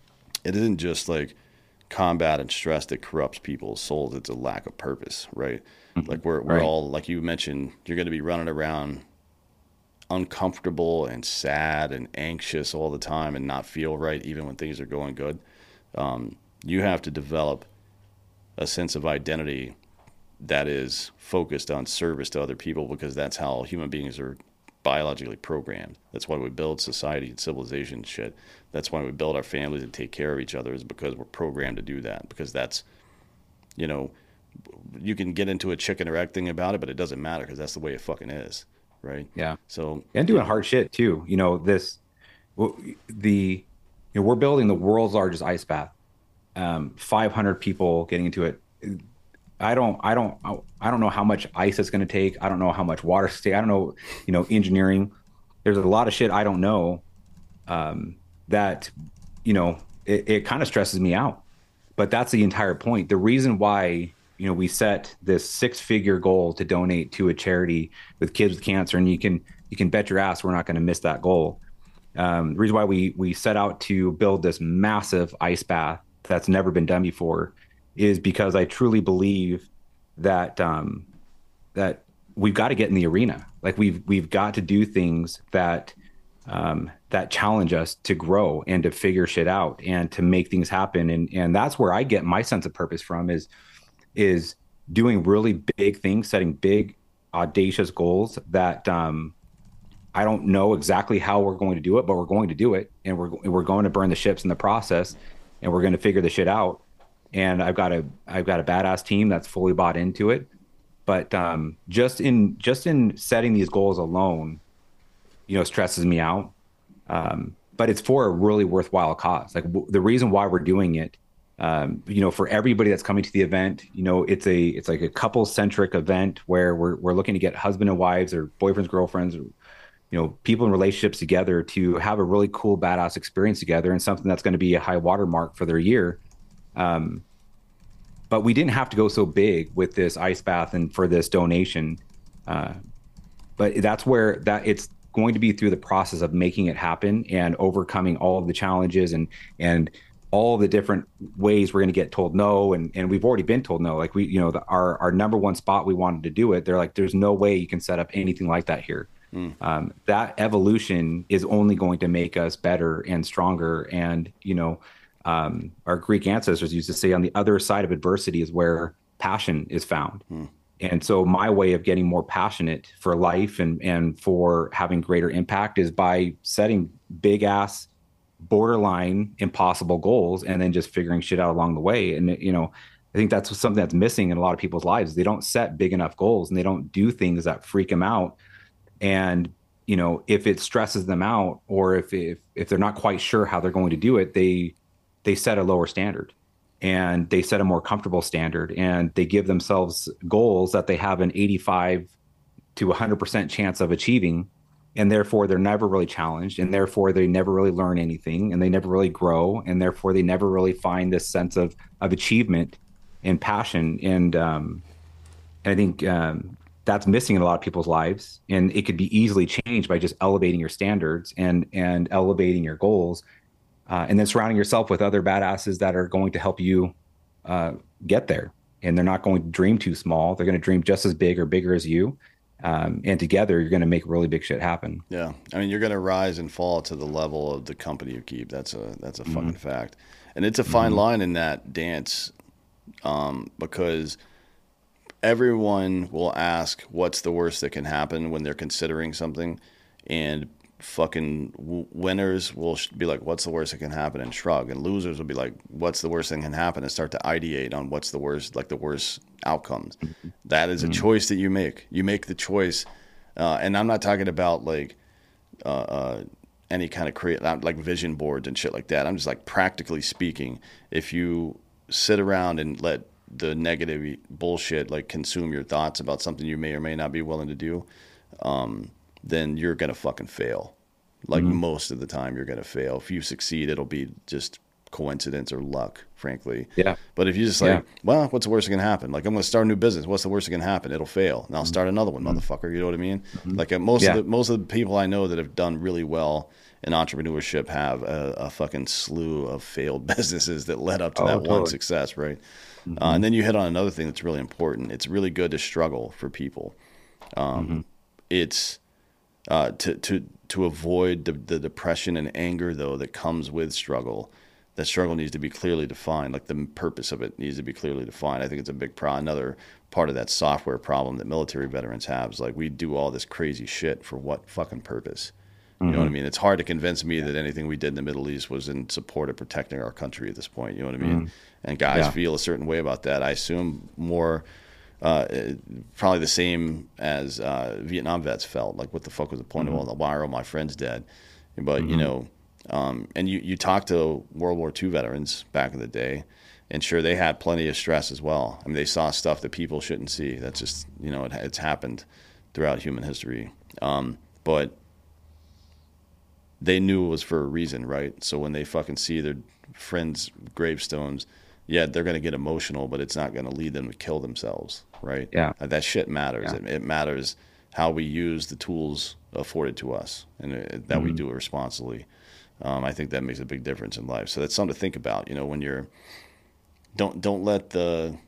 it isn't just like combat and stress that corrupts people's souls. It's a lack of purpose, right? Mm-hmm. Like we're we're right. all, like you mentioned, you're going to be running around uncomfortable and sad and anxious all the time and not feel right even when things are going good. Um, you have to develop a sense of identity that is focused on service to other people, because that's how human beings are biologically programmed. That's why we build society and civilization and shit. That's why we build our families and take care of each other, is because we're programmed to do that. Because that's, you know, you can get into a chicken or egg thing about it, but it doesn't matter because that's the way it fucking is, right? Yeah. So
and doing hard shit too. You know, this, the, you know, we're building the world's largest ice bath. Um, five hundred people getting into it. I don't, I don't, I don't know how much ice it's going to take. I don't know how much water it's take. I don't know, you know, engineering. There's a lot of shit I don't know. Um, that, you know, it, it kind of stresses me out. But that's the entire point. The reason why, you know, we set this six-figure goal to donate to a charity with kids with cancer, and you can, you can bet your ass we're not going to miss that goal. Um, the reason why we we set out to build this massive ice bath that's never been done before is because I truly believe that um, that we've got to get in the arena. Like we've we've got to do things that um, that challenge us to grow and to figure shit out and to make things happen. And and that's where I get my sense of purpose from, is is doing really big things, setting big, audacious goals that um, I don't know exactly how we're going to do it, but we're going to do it, and we're we're going to burn the ships in the process, and we're going to figure the shit out. And I've got a I've got a badass team that's fully bought into it. But um, just in just in setting these goals alone, you know, stresses me out. Um, but it's for a really worthwhile cause. Like w- the reason why we're doing it, um, you know, for everybody that's coming to the event, you know, it's a it's like a couple centric event where we're we're looking to get husband and wives or boyfriends, girlfriends, or, you know, people in relationships together to have a really cool, badass experience together, and something that's going to be a high watermark for their year. Um, but we didn't have to go so big with this ice bath and for this donation. Uh, but that's where that it's going to be through the process of making it happen and overcoming all of the challenges and, and all the different ways we're going to get told no. And, and we've already been told no, like we, you know, the, our, our number one spot, we wanted to do it. They're like, there's no way you can set up anything like that here. Mm. Um, that evolution is only going to make us better and stronger. And, you know, Um, our Greek ancestors used to say on the other side of adversity is where passion is found.
Hmm.
And so my way of getting more passionate for life and, and for having greater impact is by setting big ass, borderline impossible goals and then just figuring shit out along the way. And, you know, I think that's something that's missing in a lot of people's lives. They don't set big enough goals and they don't do things that freak them out. And, you know, if it stresses them out or if, if, if they're not quite sure how they're going to do it, they, they set a lower standard. And they set a more comfortable standard and they give themselves goals that they have an eighty-five to one hundred percent chance of achieving. And therefore they're never really challenged. And therefore they never really learn anything and they never really grow. And therefore they never really find this sense of, of achievement and passion. And, um, and I think, um, that's missing in a lot of people's lives. And it could be easily changed by just elevating your standards and, and elevating your goals. Uh, and then surrounding yourself with other badasses that are going to help you uh, get there. And they're not going to dream too small. They're going to dream just as big or bigger as you. Um, and together, you're going to make really big shit happen.
Yeah. I mean, you're going to rise and fall to the level of the company you keep. That's a that's a mm-hmm. fucking fact. And it's a fine mm-hmm. line in that dance um, because everyone will ask what's the worst that can happen when they're considering something. And fucking winners will be like, what's the worst that can happen, and shrug, and losers will be like, what's the worst that can happen, and start to ideate on what's the worst, like the worst outcomes. Mm-hmm. That is a mm-hmm. choice that you make. You make the choice. Uh, and I'm not talking about like uh, uh, any kind of create like vision boards and shit like that. I'm just like, practically speaking, if you sit around and let the negative bullshit like consume your thoughts about something you may or may not be willing to do, um, then you're going to fucking fail. Like mm-hmm. most of the time you're going to fail. If you succeed, it'll be just coincidence or luck, frankly. Yeah. But if you just like, yeah. well, what's the worst that can happen? Like, I'm going to start a new business. What's the worst that can happen? It'll fail. And I'll mm-hmm. start another one, mm-hmm. motherfucker. You know what I mean? Mm-hmm. Like uh, most yeah. of the, most of the people I know that have done really well in entrepreneurship have a, a fucking slew of failed businesses that led up to oh, that totally. one success, right? Mm-hmm. Uh, and then you hit on another thing that's really important. It's really good to struggle for people. Um, mm-hmm. It's uh, to to to avoid the, the depression and anger, though, that comes with struggle. That struggle needs to be clearly defined. Like, the purpose of it needs to be clearly defined. I think it's a big pro. Another part of that software problem that military veterans have is like, we do all this crazy shit for what fucking purpose? You know what I mean? It's hard to convince me that anything we did in the Middle East was in support of protecting our country at this point. You know what I mean? Mm-hmm. And guys yeah. feel a certain way about that. I assume more, uh, probably the same as uh, Vietnam vets felt. Like, what the fuck was the point mm-hmm. of all the, why are all my friends dead? But, mm-hmm. you know, um, and you, you talk to World War Two veterans back in the day, and sure, they had plenty of stress as well. I mean, they saw stuff that people shouldn't see. That's just, you know, it, it's happened throughout human history. Um, but they knew it was for a reason, right? So when they fucking see their friends' gravestones, yeah, they're going to get emotional, but it's not going to lead them to kill themselves, right? Yeah. That shit matters. Yeah. It, it matters how we use the tools afforded to us, and it, that mm-hmm. we do it responsibly. Um, I think that makes a big difference in life. So that's something to think about, you know, when you're, don't, don't let the,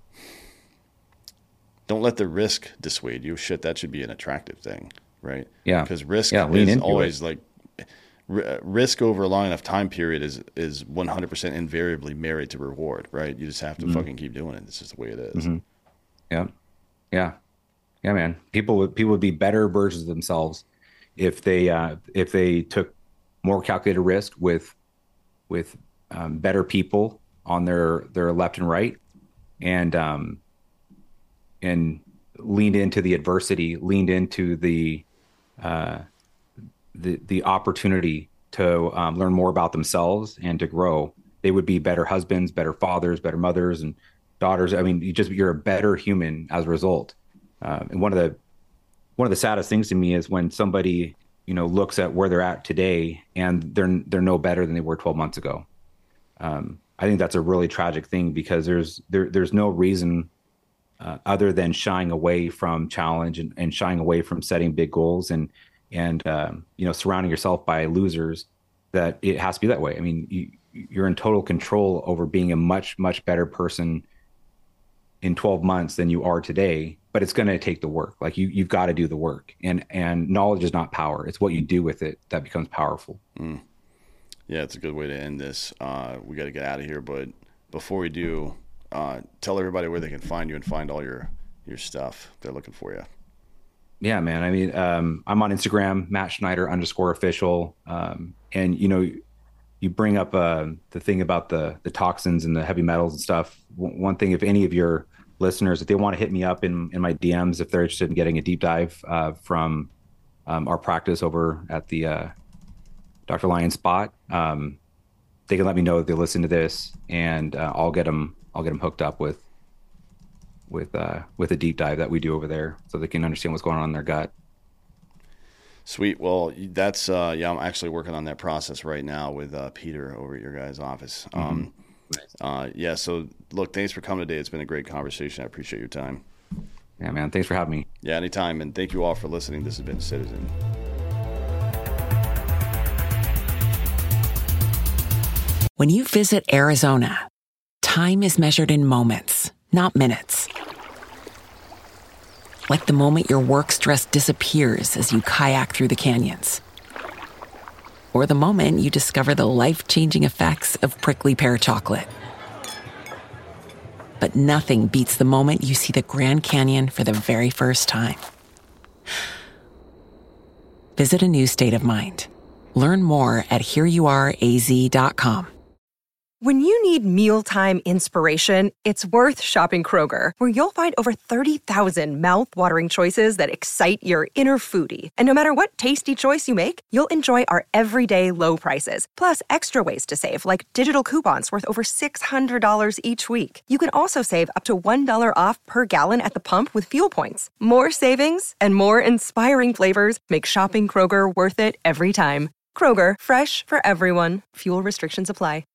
don't let the risk dissuade you. Shit, that should be an attractive thing, right? Yeah. Because risk yeah, is always it. like, risk over a long enough time period is is one hundred percent invariably married to reward, right? You just have to mm-hmm. fucking keep doing it. It's just the way it is.
Mm-hmm. Yeah, yeah, yeah, man. People would people would be better versions of themselves if they uh, if they took more calculated risk with with um, better people on their their left and right, and um, and leaned into the adversity, leaned into the uh, the the opportunity to um, learn more about themselves and to grow. They would be better husbands, better fathers, better mothers and daughters. I mean, you just you're a better human as a result. Uh, and one of the one of the saddest things to me is when somebody, you know, looks at where they're at today and they're they're no better than they were twelve months ago. Um, I think that's a really tragic thing because there's there there's no reason uh, other than shying away from challenge and, and shying away from setting big goals and and, um, you know, surrounding yourself by losers, that it has to be that way. I mean, you, you're in total control over being a much, much better person in twelve months than you are today, but it's going to take the work. Like you, you've got to do the work, and, and knowledge is not power. It's what you do with it that becomes powerful.
Mm. Yeah. It's a good way to end this. Uh, we got to get out of here, but before we do, uh, tell everybody where they can find you and find all your your stuff. They're looking for you.
Yeah, man. I mean, um, I'm on Instagram, Matt Schneider underscore official. Um, and, you know, you bring up uh, the thing about the the toxins and the heavy metals and stuff. W- one thing, if any of your listeners, if they want to hit me up in, in my D Ms, if they're interested in getting a deep dive uh, from um, our practice over at the uh, Doctor Lyon spot, um, they can let me know that they listen to this, and uh, I'll get them. I'll get them hooked up with with uh, with a deep dive that we do over there, so they can understand what's going on in their gut.
Sweet. Well, that's uh, yeah. I'm actually working on that process right now with uh, Peter over at your guys' office. Mm-hmm. Um, uh, yeah. So, look, thanks for coming today. It's been a great conversation. I appreciate your time.
Yeah, man. Thanks for having me.
Yeah, anytime. And thank you all for listening. This has been Citizen.
When you visit Arizona, time is measured in moments, not minutes. Like the moment your work stress disappears as you kayak through the canyons. Or the moment you discover the life-changing effects of prickly pear chocolate. But nothing beats the moment you see the Grand Canyon for the very first time. Visit a new state of mind. Learn more at here you are a z dot com.
When you need mealtime inspiration, it's worth shopping Kroger, where you'll find over thirty thousand mouth-watering choices that excite your inner foodie. And no matter what tasty choice you make, you'll enjoy our everyday low prices, plus extra ways to save, like digital coupons worth over six hundred dollars each week. You can also save up to one dollar off per gallon at the pump with fuel points. More savings and more inspiring flavors make shopping Kroger worth it every time. Kroger, fresh for everyone. Fuel restrictions apply.